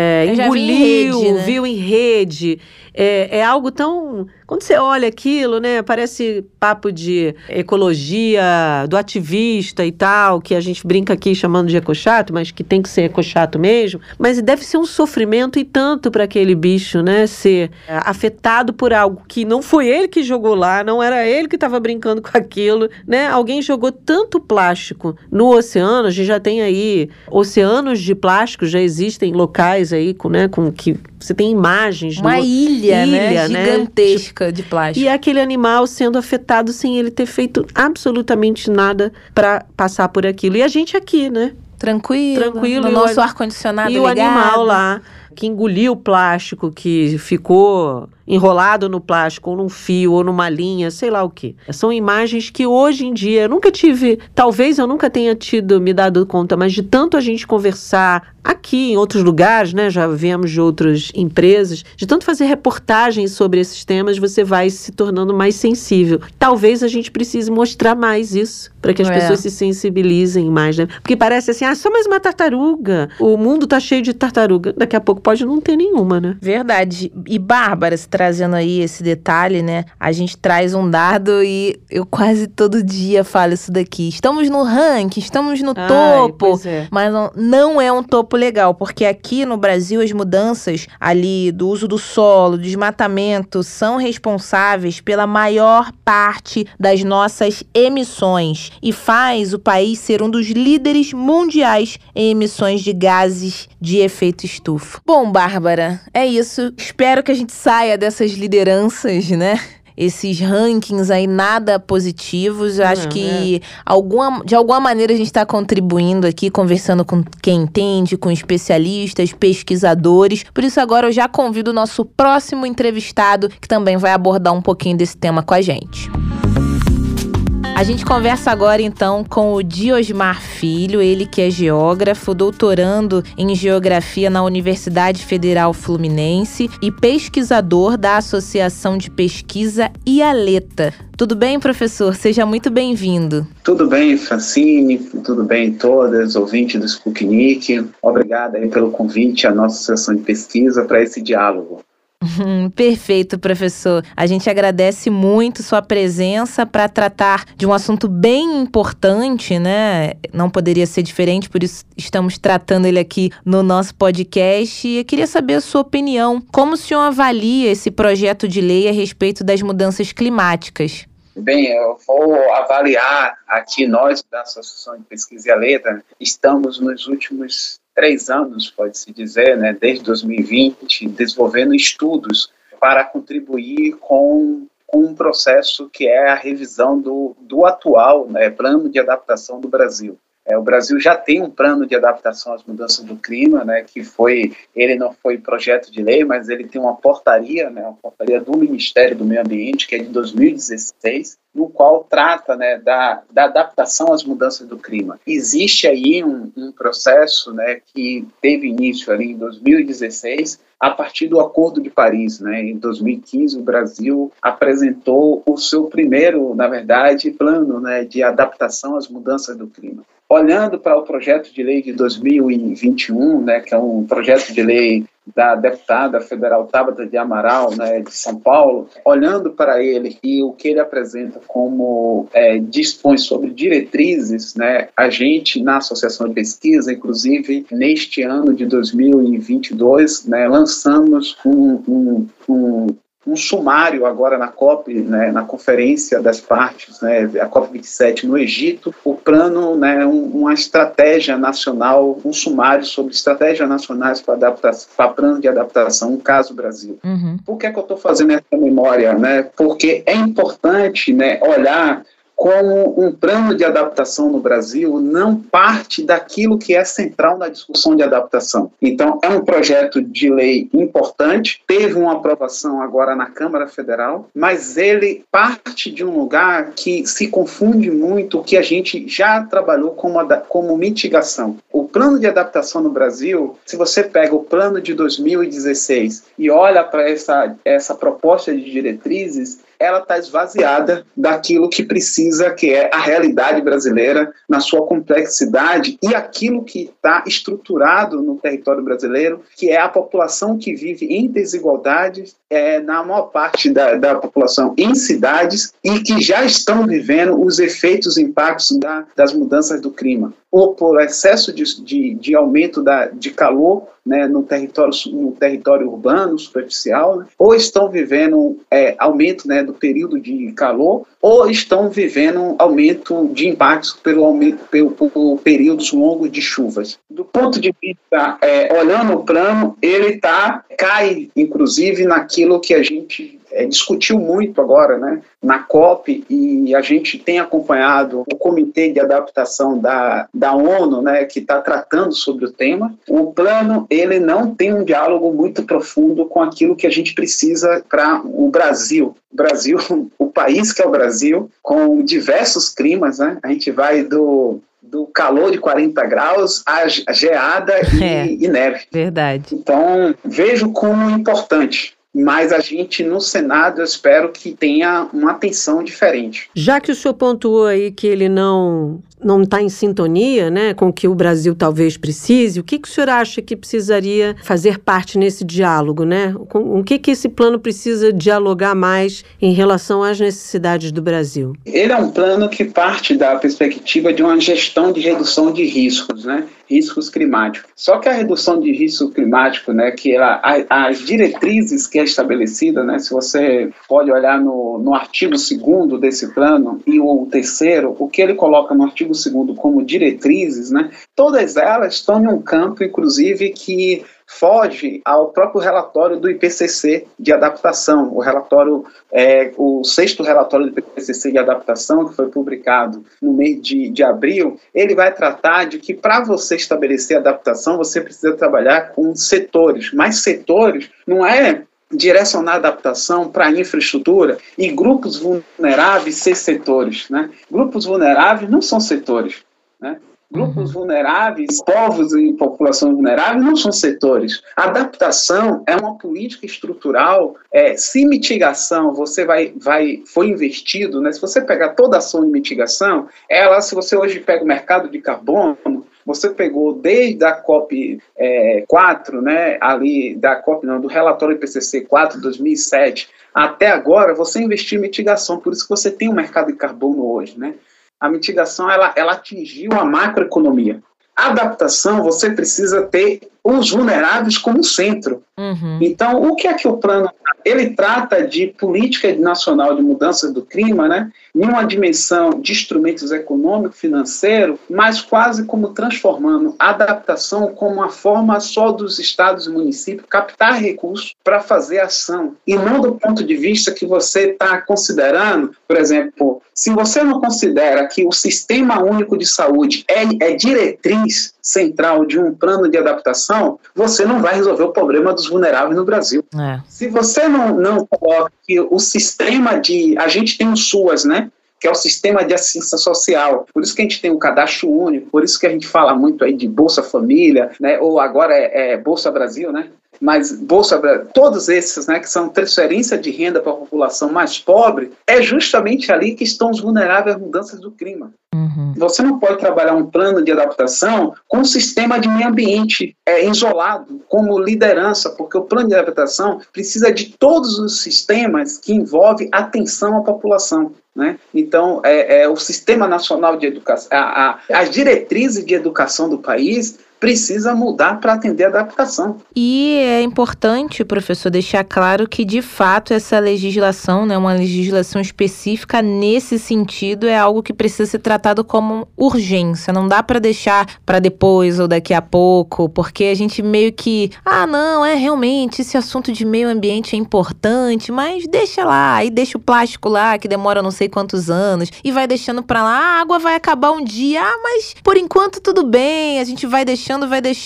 engoliu, viu em rede. É algo tão... Quando você olha aquilo, né, parece papo de ecologia, do ativista e tal, que a gente brinca aqui chamando de ecochato, mas que tem que ser ecochato mesmo. Mas deve ser um sofrimento e tanto para aquele bicho, né, ser afetado por algo que não foi ele que jogou lá, não era ele que estava brincando com aquilo, né? Alguém jogou tanto plástico no oceano, a gente já tem aí oceanos de plástico, já existem locais aí com que você tem imagens. Uma ilha, né? Gigantesca de plástico. E aquele animal sendo afetado sem ele ter feito absolutamente nada para passar por aquilo. E a gente aqui, né? Tranquilo. No nosso ar-condicionado ligado. E o animal lá, que engoliu o plástico, que ficou enrolado no plástico, ou num fio, ou numa linha, sei lá o quê. São imagens que hoje em dia eu nunca tive, talvez eu nunca tenha me dado conta, mas de tanto a gente conversar aqui em outros lugares, né, já viemos de outras empresas, de tanto fazer reportagens sobre esses temas, você vai se tornando mais sensível. Talvez a gente precise mostrar mais isso, para que as pessoas se sensibilizem mais, né? Porque parece assim, só mais uma tartaruga, o mundo tá cheio de tartaruga, daqui a pouco pode não ter nenhuma, né? Verdade. E Bárbara, você trazendo aí esse detalhe, né? A gente traz um dado e eu quase todo dia falo isso daqui. Estamos no ranking, estamos no topo, mas não é um topo legal, porque aqui no Brasil as mudanças ali do uso do solo, desmatamento, são responsáveis pela maior parte das nossas emissões e faz o país ser um dos líderes mundiais em emissões de gases de efeito estufa. Bom, Bárbara, é isso. Espero que a gente saia dessas lideranças, né? Esses rankings aí nada positivos. Eu acho que de alguma maneira a gente está contribuindo aqui, conversando com quem entende, com especialistas, pesquisadores. Por isso agora eu já convido o nosso próximo entrevistado, que também vai abordar um pouquinho desse tema com a gente. A gente conversa agora, então, com o Diosmar Filho, ele que é geógrafo, doutorando em Geografia na Universidade Federal Fluminense e pesquisador da Associação de Pesquisa IALETA. Tudo bem, professor? Seja muito bem-vindo. Tudo bem, Francine, tudo bem todas, ouvintes do Sputnik. Obrigada aí pelo convite à nossa Associação de Pesquisa para esse diálogo. Perfeito, professor. A gente agradece muito sua presença para tratar de um assunto bem importante, né? Não poderia ser diferente, por isso estamos tratando ele aqui no nosso podcast. E eu queria saber a sua opinião. Como o senhor avalia esse projeto de lei a respeito das mudanças climáticas? Bem, eu vou avaliar aqui, nós da Associação de Pesquisa IALETA, estamos nos últimos 3 anos, pode-se dizer, né, desde 2020, desenvolvendo estudos para contribuir com um processo que é a revisão do atual, né, plano de adaptação do Brasil. O Brasil já tem um plano de adaptação às mudanças do clima, né, ele não foi projeto de lei, mas ele tem uma portaria, né, uma portaria do Ministério do Meio Ambiente, que é de 2016, no qual trata, né, da adaptação às mudanças do clima. Existe aí um processo, né, que teve início ali em 2016, a partir do Acordo de Paris, né? Em 2015, o Brasil apresentou o seu primeiro, na verdade, plano, né, de adaptação às mudanças do clima. Olhando para o projeto de lei de 2021, né, que é um projeto de lei da deputada federal Tabata de Amaral, né, de São Paulo, olhando para ele e o que ele apresenta como dispõe sobre diretrizes, né, a gente, na Associação de Pesquisa, inclusive, neste ano de 2022, né, lançamos um sumário agora na COP, né, na Conferência das Partes, né, a COP27 no Egito, o plano, né, uma estratégia nacional, um sumário sobre estratégias nacionais para plano de adaptação, no caso Brasil. Por que eu estou fazendo essa memória? Né? Porque é importante, né, olhar como um plano de adaptação no Brasil não parte daquilo que é central na discussão de adaptação. Então, é um projeto de lei importante, teve uma aprovação agora na Câmara Federal, mas ele parte de um lugar que se confunde muito o que a gente já trabalhou como mitigação. O plano de adaptação no Brasil, se você pega o plano de 2016 e olha para essa proposta de diretrizes, ela está esvaziada daquilo que precisa, que é a realidade brasileira na sua complexidade e aquilo que está estruturado no território brasileiro, que é a população que vive em desigualdades, na maior parte da população em cidades e que já estão vivendo os efeitos, impactos das mudanças do clima, ou por excesso de aumento de calor, né, no território urbano, superficial, né, ou estão vivendo aumento, né, do período de calor, ou estão vivendo aumento de impactos por períodos longos de chuvas. Do ponto de vista, olhando o plano, ele cai, inclusive, naquilo que a gente discutiu muito agora, né, na COP, e a gente tem acompanhado o Comitê de Adaptação da ONU, né, que está tratando sobre o tema. O plano, ele não tem um diálogo muito profundo com aquilo que a gente precisa para o Brasil. O Brasil, o país que é o Brasil, com diversos climas, né, a gente vai do calor de 40 graus, a geada e neve. Verdade. Então, vejo como importante. Mas a gente, no Senado, eu espero que tenha uma atenção diferente. Já que o senhor pontuou aí que ele não não está em sintonia, né, com o que o Brasil talvez precise, o que o senhor acha que precisaria fazer parte nesse diálogo, né? Com o que esse plano precisa dialogar mais em relação às necessidades do Brasil? Ele é um plano que parte da perspectiva de uma gestão de redução de riscos, né? Riscos climáticos. Só que a redução de risco climático, né, que as diretrizes que é estabelecida, né, se você pode olhar no artigo 2º desse plano e o 3º, o que ele coloca no artigo 2º como diretrizes, né, todas elas estão em um campo, inclusive, que foge ao próprio relatório do IPCC de adaptação, o 6º relatório do IPCC de adaptação, que foi publicado no mês de abril. Ele vai tratar de que para você estabelecer adaptação, você precisa trabalhar com setores, mas setores não é direcionar a adaptação para a infraestrutura e grupos vulneráveis ser setores, né? Grupos vulneráveis não são setores, né? Grupos vulneráveis, povos e populações vulneráveis não são setores. Adaptação é uma política estrutural. Se mitigação foi investido, né? Se você pegar toda a ação de mitigação, se você hoje pega o mercado de carbono, você pegou desde a COP 4, né, do relatório IPCC 4 de 2007, até agora, você investiu em mitigação, por isso que você tem um mercado de carbono hoje, né? A mitigação, ela atingiu a macroeconomia. A adaptação, você precisa ter os vulneráveis como centro. Então, o que é que o plano... Ele trata de política nacional de mudança do clima, né, em uma dimensão de instrumentos econômicos, financeiros, mas quase como transformando a adaptação como uma forma só dos estados e municípios captar recursos para fazer ação. E não do ponto de vista que você está considerando, por exemplo, se você não considera que o Sistema Único de Saúde é diretriz central de um plano de adaptação, você não vai resolver o problema dos vulneráveis no Brasil. Se você não coloca que o sistema a gente tem o SUAS, né? Que é o Sistema de Assistência Social. Por isso que a gente tem o Cadastro Único, por isso que a gente fala muito aí de Bolsa Família, né? Ou agora é Bolsa Brasil, né? Mas todos esses, né, que são transferência de renda para a população mais pobre, é justamente ali que estão os vulneráveis às mudanças do clima. Você não pode trabalhar um plano de adaptação com um sistema de meio ambiente isolado, como liderança, porque o plano de adaptação precisa de todos os sistemas que envolvem atenção à população, né? Então, o Sistema Nacional de Educação, as diretrizes de educação do país precisa mudar para atender a adaptação. E é importante, professor, deixar claro que, de fato, essa legislação, né, uma legislação específica nesse sentido, é algo que precisa ser tratado como urgência. Não dá para deixar para depois ou daqui a pouco, porque a gente meio que, realmente, esse assunto de meio ambiente é importante, mas deixa lá, aí deixa o plástico lá, que demora não sei quantos anos, e vai deixando para lá, a água vai acabar um dia, mas por enquanto tudo bem, a gente vai deixando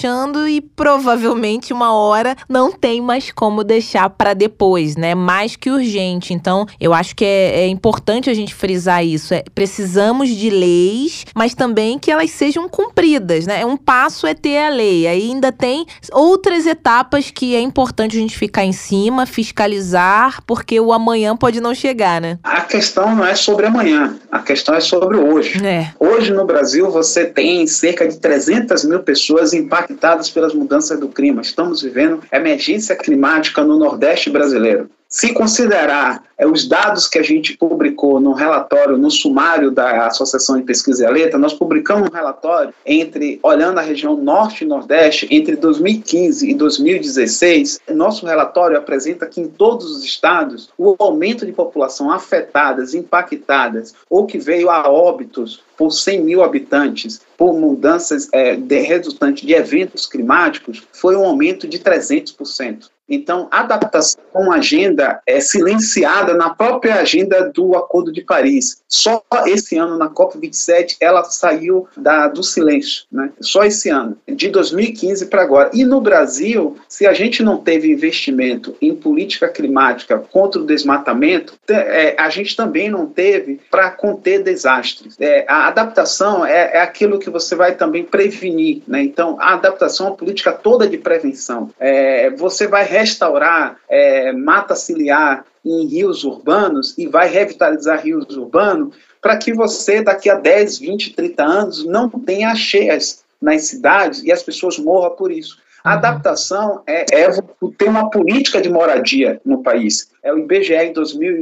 e provavelmente uma hora não tem mais como deixar para depois, né? Mais que urgente. Então, eu acho que é importante a gente frisar isso. Precisamos de leis, mas também que elas sejam cumpridas, né? Um passo é ter a lei. Aí ainda tem outras etapas que é importante a gente ficar em cima, fiscalizar, porque o amanhã pode não chegar, né? A questão não é sobre amanhã, a questão é sobre hoje. Hoje no Brasil você tem cerca de 300 mil pessoas impactadas pelas mudanças do clima. Estamos vivendo emergência climática no Nordeste brasileiro. Se considerar os dados que a gente publicou no relatório, no sumário da Associação de Pesquisa e Alerta, nós publicamos um relatório olhando a região Norte e Nordeste, entre 2015 e 2016. Nosso relatório apresenta que em todos os estados, o aumento de população afetadas, impactadas, ou que veio a óbitos por 100 mil habitantes, por mudanças resultantes de eventos climáticos, foi um aumento de 300%. Então, a adaptação é uma agenda silenciada na própria agenda do Acordo de Paris. Só esse ano, na COP27, ela saiu do silêncio, né? Só esse ano, de 2015 para agora. E no Brasil, se a gente não teve investimento em política climática contra o desmatamento, a gente também não teve para conter desastres. A adaptação é aquilo que você vai também prevenir, né? Então, a adaptação é uma política toda de prevenção. Você vai restaurar mata ciliar em rios urbanos e vai revitalizar rios urbanos para que você, daqui a 10, 20, 30 anos, não tenha cheias nas cidades e as pessoas morram por isso. A adaptação é ter uma política de moradia no país. O IBGE, em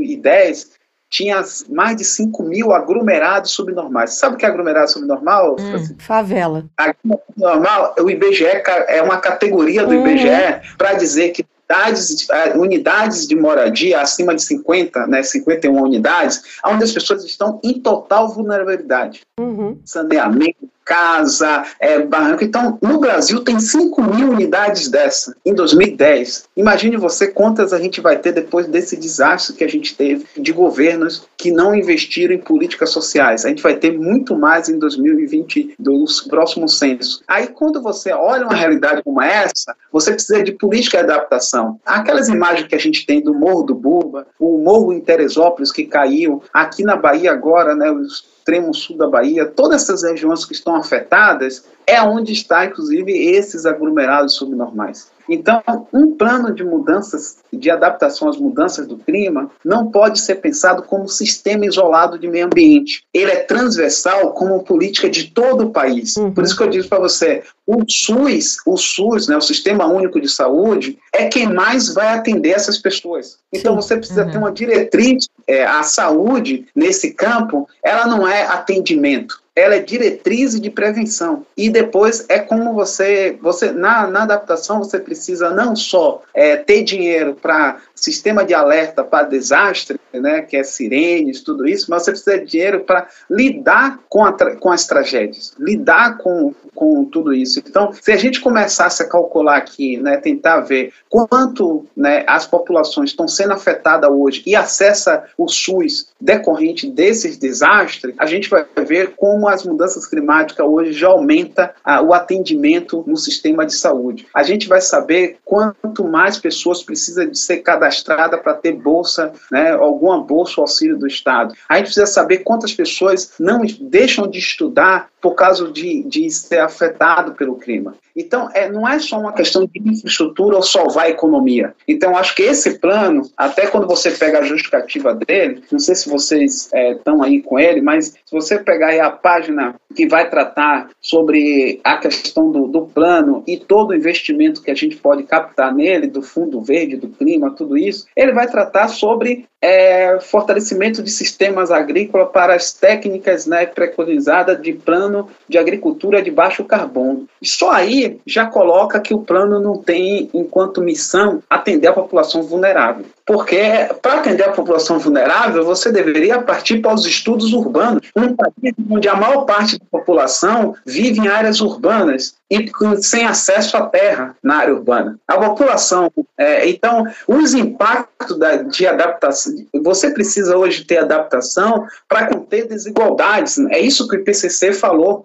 2010, tinha mais de 5 mil aglomerados subnormais. Sabe o que é aglomerado subnormal? Favela. Normal, o IBGE é uma categoria do IBGE para dizer que unidades de moradia acima de 50, 51 unidades, onde as pessoas estão em total vulnerabilidade. Saneamento, casa, barranco. Então, no Brasil tem 5 mil unidades dessa, em 2010. Imagine você quantas a gente vai ter depois desse desastre que a gente teve de governos que não investiram em políticas sociais. A gente vai ter muito mais em 2020 do próximo censo. Aí, quando você olha uma realidade como essa, você precisa de política de adaptação. Aquelas imagens que a gente tem do Morro do Buba, o Morro em Teresópolis que caiu, aqui na Bahia agora, o extremo sul da Bahia, todas essas regiões que estão afetadas, é onde está, inclusive, esses aglomerados subnormais. Então, um plano de mudanças, de adaptação às mudanças do clima, não pode ser pensado como sistema isolado de meio ambiente. Ele é transversal como política de todo o país. Por isso que eu digo para você, o SUS, o Sistema Único de Saúde, é quem mais vai atender essas pessoas. Então, você precisa ter uma diretriz. A saúde, nesse campo, ela não é atendimento. Ela é diretriz de prevenção. E depois é como você na adaptação, você precisa não só ter dinheiro para sistema de alerta para desastre, que é sirenes, tudo isso, mas você precisa de dinheiro para lidar com as tragédias, lidar com tudo isso. Então, se a gente começasse a calcular aqui, tentar ver quanto as populações estão sendo afetadas hoje e acessa o SUS decorrente desses desastres, a gente vai ver como as mudanças climáticas hoje já aumenta o atendimento no sistema de saúde. A gente vai saber quanto mais pessoas precisam de ser cadastradas para ter bolsa, alguma bolsa ou auxílio do Estado. A gente precisa saber quantas pessoas não deixam de estudar por causa de ser afetado pelo clima. Então, não é só uma questão de infraestrutura ou salvar a economia. Então, acho que esse plano, até quando você pega a justificativa dele, não sei se vocês estão aí com ele, mas se você pegar aí a página que vai tratar sobre a questão do plano e todo o investimento que a gente pode captar nele, do Fundo Verde, do clima, tudo isso, ele vai tratar sobre fortalecimento de sistemas agrícolas para as técnicas preconizadas de plano de agricultura de baixo carbono. E só aí já coloca que o plano não tem, enquanto missão, atender a população vulnerável. Porque para atender a população vulnerável, você deveria partir para os estudos urbanos. Um país onde a maior parte da população vive em áreas urbanas e sem acesso à terra na área urbana. A população, então, os impactos de adaptação, você precisa hoje ter adaptação para conter desigualdades. É isso que o IPCC falou.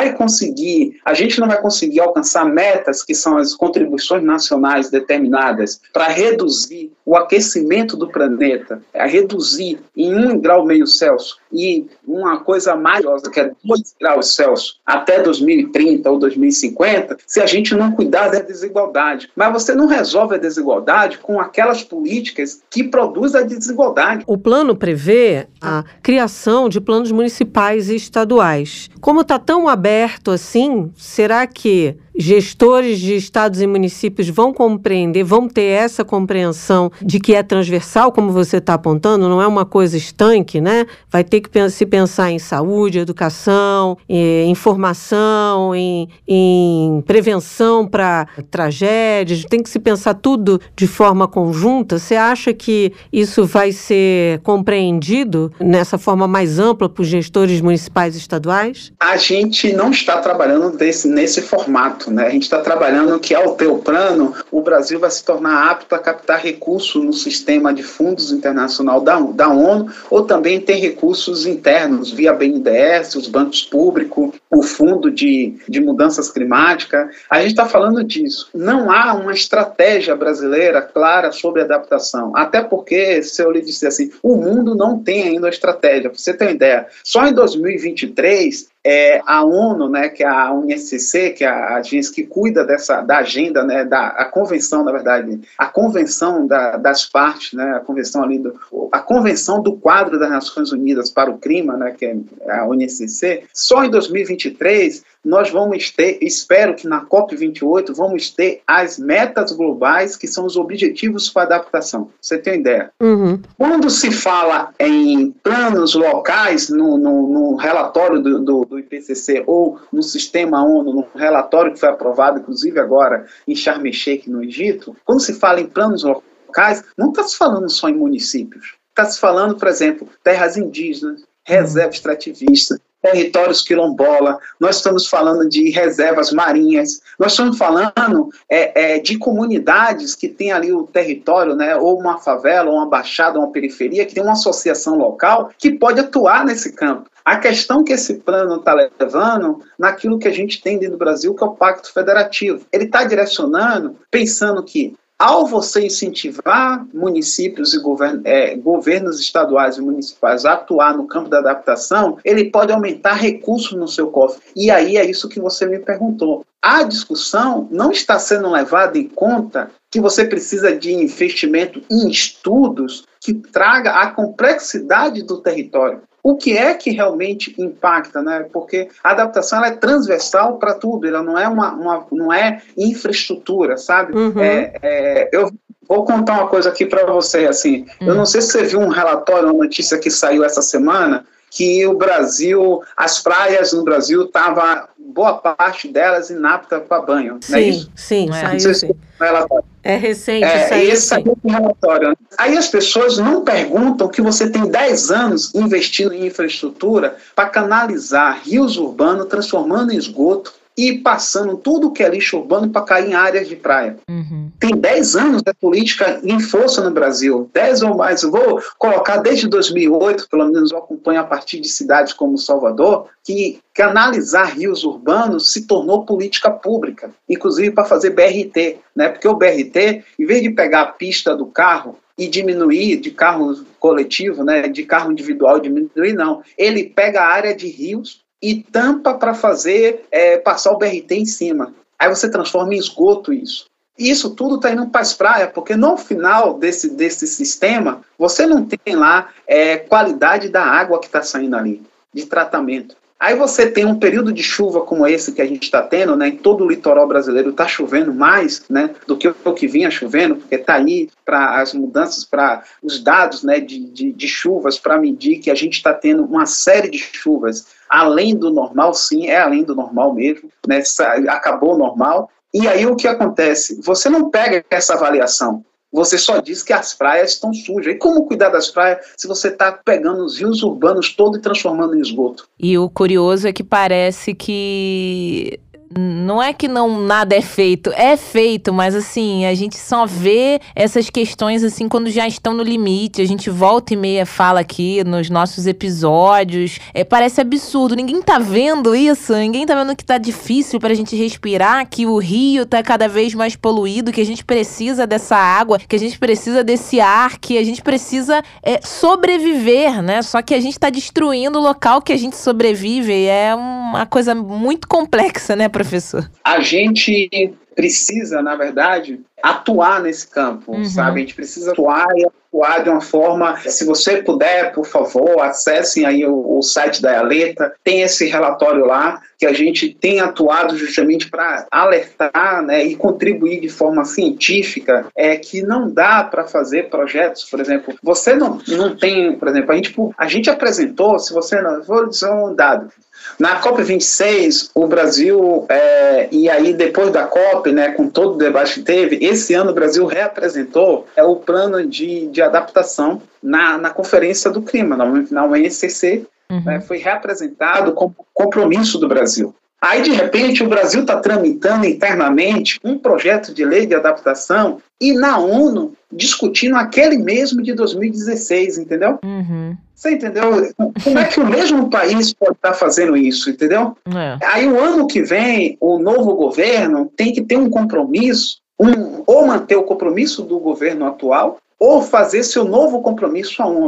A gente não vai conseguir alcançar metas, que são as contribuições nacionais determinadas, para reduzir o aquecimento do planeta, a reduzir em 1,5 grau Celsius e uma coisa maior, que é 2 graus Celsius, até 2030 ou 2050, se a gente não cuidar da desigualdade. Mas você não resolve a desigualdade com aquelas políticas que produzem a desigualdade. O plano prevê a criação de planos municipais e estaduais. Como está tão aberto assim, será que gestores de estados e municípios vão compreender, vão ter essa compreensão de que é transversal, como você está apontando, não é uma coisa estanque, Vai ter que se pensar em saúde, educação, em formação, em prevenção para tragédias, tem que se pensar tudo de forma conjunta. Você acha que isso vai ser compreendido nessa forma mais ampla por gestores municipais e estaduais? A gente não está trabalhando nesse formato. A gente está trabalhando que, ao ter o plano, o Brasil vai se tornar apto a captar recursos no sistema de fundos internacional da ONU, ou também ter recursos internos via BNDES, os bancos públicos, o Fundo de Mudanças Climáticas. A gente está falando disso. Não há uma estratégia brasileira clara sobre adaptação. Até porque, se eu lhe disser assim, o mundo não tem ainda uma estratégia. Para você ter uma ideia, só em 2023, a ONU, né, que é a UNSCC, que é a agência que cuida da agenda, né, a convenção, na verdade, a convenção das partes, né, a convenção do quadro das Nações Unidas para o Clima, né, que é a UNSCC, só em 2023 nós vamos ter, espero que na COP28, vamos ter as metas globais, que são os objetivos para a adaptação. Você tem uma ideia? Uhum. Quando se fala em planos locais, no relatório do IPCC ou no sistema ONU, no relatório que foi aprovado, inclusive agora em Sharm el-Sheikh, no Egito, quando se fala em planos locais, não está se falando só em municípios. Está se falando, por exemplo, terras indígenas, reserva extrativista, territórios quilombola, nós estamos falando de reservas marinhas, nós estamos falando de comunidades que tem ali o território, né, ou uma favela, ou uma baixada, ou uma periferia, que tem uma associação local que pode atuar nesse campo. A questão que esse plano está levando naquilo que a gente tem dentro do Brasil, que é o Pacto Federativo. Ele está direcionando, pensando que ao você incentivar municípios e governos estaduais e municipais a atuar no campo da adaptação, ele pode aumentar recursos no seu cofre. E aí é isso que você me perguntou. A discussão não está sendo levada em conta que você precisa de investimento em estudos que traga a complexidade do território. O que é que realmente impacta, né? Porque a adaptação ela é transversal para tudo, ela não é infraestrutura, sabe? Uhum. Eu vou contar uma coisa aqui para você, assim, eu não sei se você viu um relatório, uma notícia que saiu essa semana, que o Brasil, as praias no Brasil estavam, boa parte delas, inapta para banho, sim, não é isso? Sim, saiu sim. É recente, saiu esse é o relatório. Aí as pessoas não perguntam que você tem 10 anos investindo em infraestrutura para canalizar rios urbanos, transformando em esgoto e passando tudo que é lixo urbano para cair em áreas de praia. Uhum. Tem 10 anos da política em força no Brasil, 10 ou mais. Eu vou colocar desde 2008, pelo menos eu acompanho a partir de cidades como Salvador, que canalizar rios urbanos se tornou política pública, inclusive para fazer BRT, né? Porque o BRT, em vez de pegar a pista do carro e diminuir de carro coletivo, né, de carro individual, diminuir não, ele pega a área de rios e tampa para fazer, passar o BRT em cima. Aí você transforma em esgoto isso. E isso tudo está indo para as praias, porque no final desse sistema, você não tem lá qualidade da água que está saindo ali, de tratamento. Aí você tem um período de chuva como esse que a gente está tendo, né, em todo o litoral brasileiro está chovendo mais, né, do que o que vinha chovendo, porque está aí para as mudanças, para os dados, né, de chuvas, para medir que a gente está tendo uma série de chuvas além do normal, sim, é além do normal mesmo, né, acabou o normal. E aí o que acontece? Você não pega essa avaliação. Você só diz que as praias estão sujas. E como cuidar das praias se você está pegando os rios urbanos todos e transformando em esgoto? E o curioso é que parece que não é que nada é feito, mas assim, a gente só vê essas questões assim quando já estão no limite. A gente volta e meia fala aqui nos nossos episódios, parece absurdo, ninguém tá vendo isso, ninguém tá vendo que tá difícil pra gente respirar, que o rio tá cada vez mais poluído, que a gente precisa dessa água, que a gente precisa desse ar, que a gente precisa sobreviver, né? Só que a gente tá destruindo o local que a gente sobrevive, é uma coisa muito complexa, né, professor? A gente precisa, na verdade, atuar nesse campo, sabe? A gente precisa atuar e atuar de uma forma... Se você puder, por favor, acessem aí o site da EALETA, tem esse relatório lá, que a gente tem atuado justamente para alertar, né, e contribuir de forma científica, que não dá para fazer projetos, por exemplo, você não tem, por exemplo, a gente apresentou, se você não... Vou dizer um dado. Na COP26, o Brasil, e aí depois da COP, né, com todo o debate que teve, esse ano o Brasil reapresentou o plano de adaptação na Conferência do Clima, na UNSCC, foi reapresentado como compromisso do Brasil. Aí, de repente, o Brasil está tramitando internamente um projeto de lei de adaptação e na ONU discutindo aquele mesmo de 2016, entendeu? Você entendeu? Como é que o mesmo país pode estar fazendo isso, entendeu? Aí, o ano que vem, o novo governo tem que ter um compromisso, ou manter o compromisso do governo atual, ou fazer seu novo compromisso à ONU.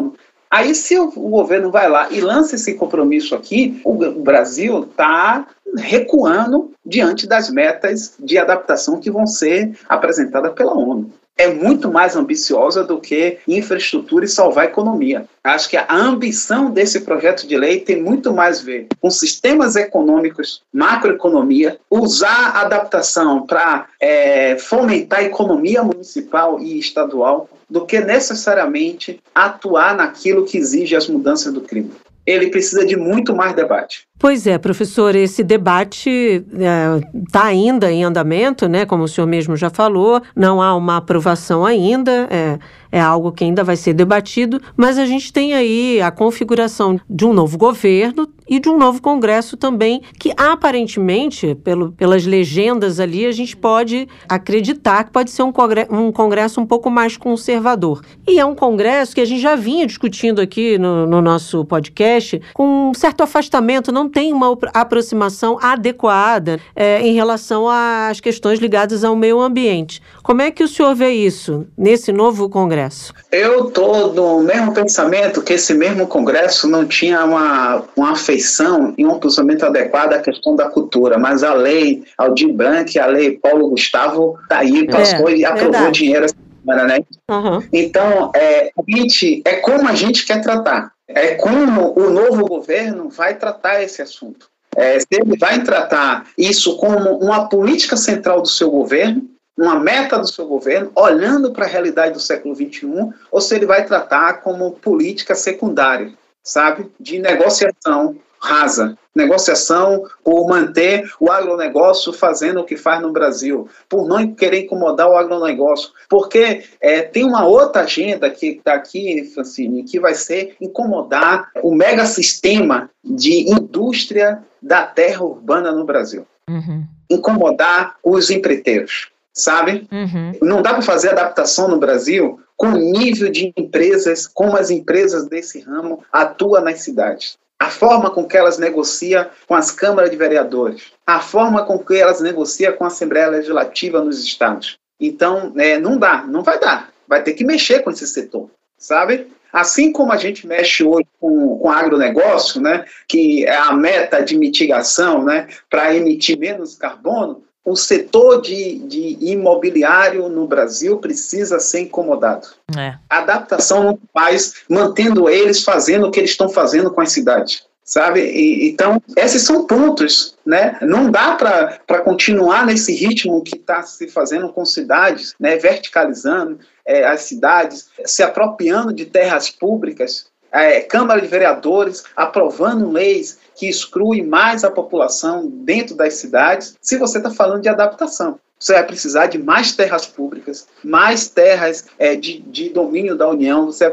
Aí, se o governo vai lá e lança esse compromisso aqui, o Brasil está recuando diante das metas de adaptação que vão ser apresentadas pela ONU. É muito mais ambiciosa do que infraestrutura e salvar a economia. Acho que a ambição desse projeto de lei tem muito mais a ver com sistemas econômicos, macroeconomia, usar a adaptação para fomentar a economia municipal e estadual, do que necessariamente atuar naquilo que exige as mudanças do clima. Ele precisa de muito mais debate. Pois é, professor, esse debate está ainda em andamento, né? Como o senhor mesmo já falou, não há uma aprovação ainda, é algo que ainda vai ser debatido, mas a gente tem aí a configuração de um novo governo e de um novo Congresso também, que aparentemente, pelas legendas ali, a gente pode acreditar que pode ser um Congresso um pouco mais conservador. E é um Congresso que a gente já vinha discutindo aqui no nosso podcast, com um certo afastamento, não tem uma aproximação adequada em relação às questões ligadas ao meio ambiente. Como é que o senhor vê isso nesse novo Congresso? Eu estou no mesmo pensamento que esse mesmo Congresso não tinha uma afeição e um posicionamento adequado à questão da cultura, mas a lei Aldir Blanc, a lei Paulo Gustavo, está aí, passou e aprovou dinheiro essa semana, né? Uhum. Então, é como a gente quer tratar. É como o novo governo vai tratar esse assunto. Se ele vai tratar isso como uma política central do seu governo, uma meta do seu governo, olhando para a realidade do século XXI, ou se ele vai tratar como política secundária, sabe? De negociação rasa. Negociação por manter o agronegócio fazendo o que faz no Brasil, por não querer incomodar o agronegócio, porque tem uma outra agenda que está aqui, Francine, que vai ser incomodar o megassistema de indústria da terra urbana no Brasil. Uhum. Incomodar os empreiteiros, sabe? Uhum. Não dá para fazer adaptação no Brasil com o nível de empresas, como as empresas desse ramo atuam nas cidades. A forma com que elas negociam com as câmaras de vereadores, a forma com que elas negociam com a Assembleia Legislativa nos estados. Então, não vai dar. Vai ter que mexer com esse setor, sabe? Assim como a gente mexe hoje com agronegócio, né, que é a meta de mitigação, né, para emitir menos carbono, o setor de imobiliário no Brasil precisa ser incomodado. A adaptação não faz mantendo eles fazendo o que eles estão fazendo com as cidades, sabe? Então, esses são pontos, né? Não dá para continuar nesse ritmo que está se fazendo com cidades, né? Verticalizando as cidades, se apropriando de terras públicas, Câmara de Vereadores aprovando leis que excluem mais a população dentro das cidades. Se você está falando de adaptação, você vai precisar de mais terras públicas, mais terras de domínio da União, você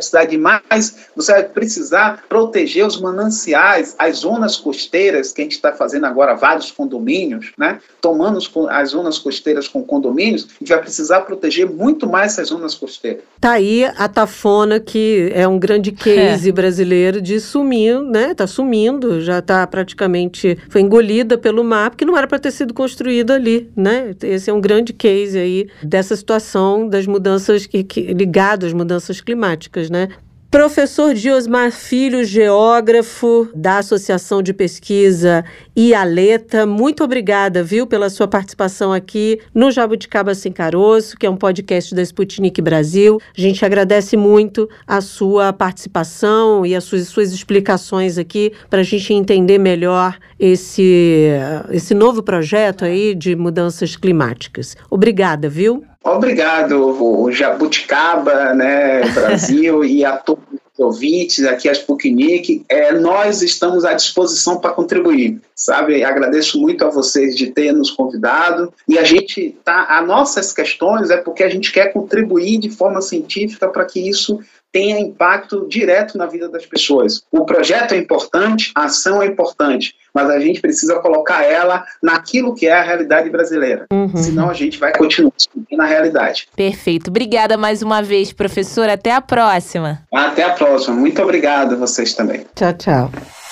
vai precisar proteger os mananciais, as zonas costeiras, que a gente está fazendo agora vários condomínios, né? Tomando as zonas costeiras com condomínios, a gente vai precisar proteger muito mais essas zonas costeiras. Tá aí a Tafona, que é um grande case brasileiro de sumir, né? Tá sumindo, já tá praticamente, foi engolida pelo mar, porque não era para ter sido construída ali, né? Esse é um grande case aí dessa situação das mudanças ligado às mudanças climáticas, né? Professor Diosmar Filho, geógrafo da Associação de Pesquisa IALETA, muito obrigada, viu, pela sua participação aqui no Jabuticaba Sem Caroço, que é um podcast da Sputnik Brasil. A gente agradece muito a sua participação e as suas explicações aqui para a gente entender melhor esse novo projeto aí de mudanças climáticas. Obrigada, viu? Obrigado, o Jabuticaba, né, Brasil, e a todos os ouvintes aqui, a Sputnik. Nós estamos à disposição para contribuir, sabe? Agradeço muito a vocês de terem nos convidado. E as nossas questões é porque a gente quer contribuir de forma científica para que isso tenha impacto direto na vida das pessoas. O projeto é importante, a ação é importante, mas a gente precisa colocar ela naquilo que é a realidade brasileira. Senão a gente vai continuar discutindo a realidade. Perfeito. Obrigada mais uma vez, professor. Até a próxima. Até a próxima. Muito obrigado a vocês também. Tchau, tchau.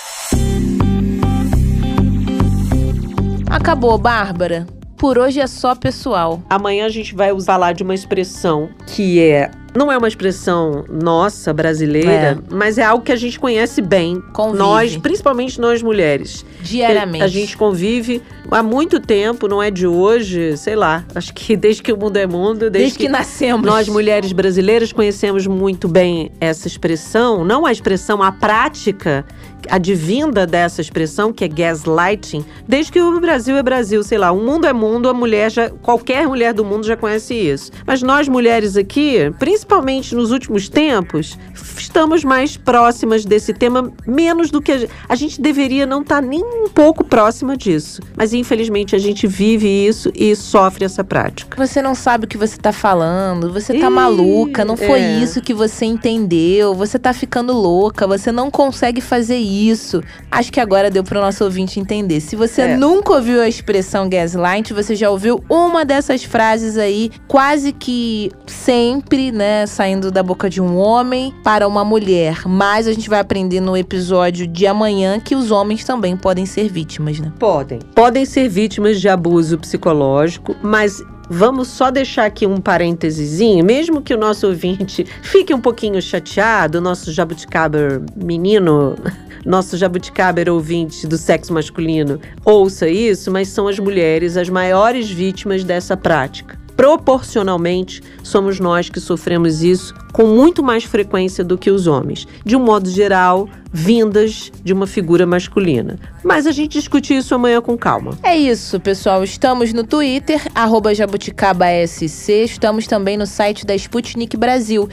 Acabou, Bárbara. Por hoje é só pessoal. Amanhã a gente vai falar de uma expressão que é não é uma expressão nossa, brasileira, mas é algo que a gente conhece bem. Convive. Nós, principalmente nós mulheres. Diariamente. A gente convive há muito tempo, não é de hoje, sei lá. Acho que desde que o mundo é mundo, desde que nascemos. Nós, mulheres brasileiras, conhecemos muito bem essa expressão. Não a expressão, a prática advinda dessa expressão, que é gaslighting, desde que o Brasil é Brasil, sei lá, o mundo é mundo, qualquer mulher do mundo já conhece isso. Mas nós mulheres aqui, principalmente nos últimos tempos, estamos mais próximas desse tema, menos do que a gente deveria não estar nem um pouco próxima disso. Mas infelizmente a gente vive isso e sofre essa prática. Você não sabe o que você tá falando, você tá maluca, não foi isso que você entendeu, você tá ficando louca, você não consegue fazer isso. Acho que agora deu pro nosso ouvinte entender. Se você nunca ouviu a expressão gaslight, você já ouviu uma dessas frases aí, quase que sempre, né, saindo da boca de um homem para uma mulher. Mas a gente vai aprender no episódio de amanhã que os homens também podem ser vítimas, né? Podem ser vítimas de abuso psicológico, mas vamos só deixar aqui um parêntesezinho, mesmo que o nosso ouvinte fique um pouquinho chateado, o nosso jabuticaber menino, nosso jabuticaber ouvinte do sexo masculino, ouça isso, mas são as mulheres as maiores vítimas dessa prática. Proporcionalmente, somos nós que sofremos isso com muito mais frequência do que os homens. De um modo geral, vindas de uma figura masculina. Mas a gente discute isso amanhã com calma. É isso, pessoal. Estamos no Twitter, @jabuticabaSC. Estamos também no site da Sputnik Brasil,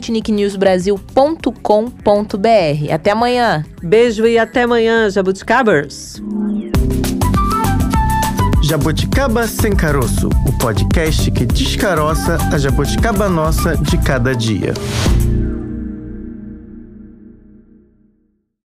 sputniknewsbrasil.com.br. Até amanhã. Beijo e até amanhã, jabuticabers. Jabuticaba Sem Caroço, o podcast que descaroça a jabuticaba nossa de cada dia.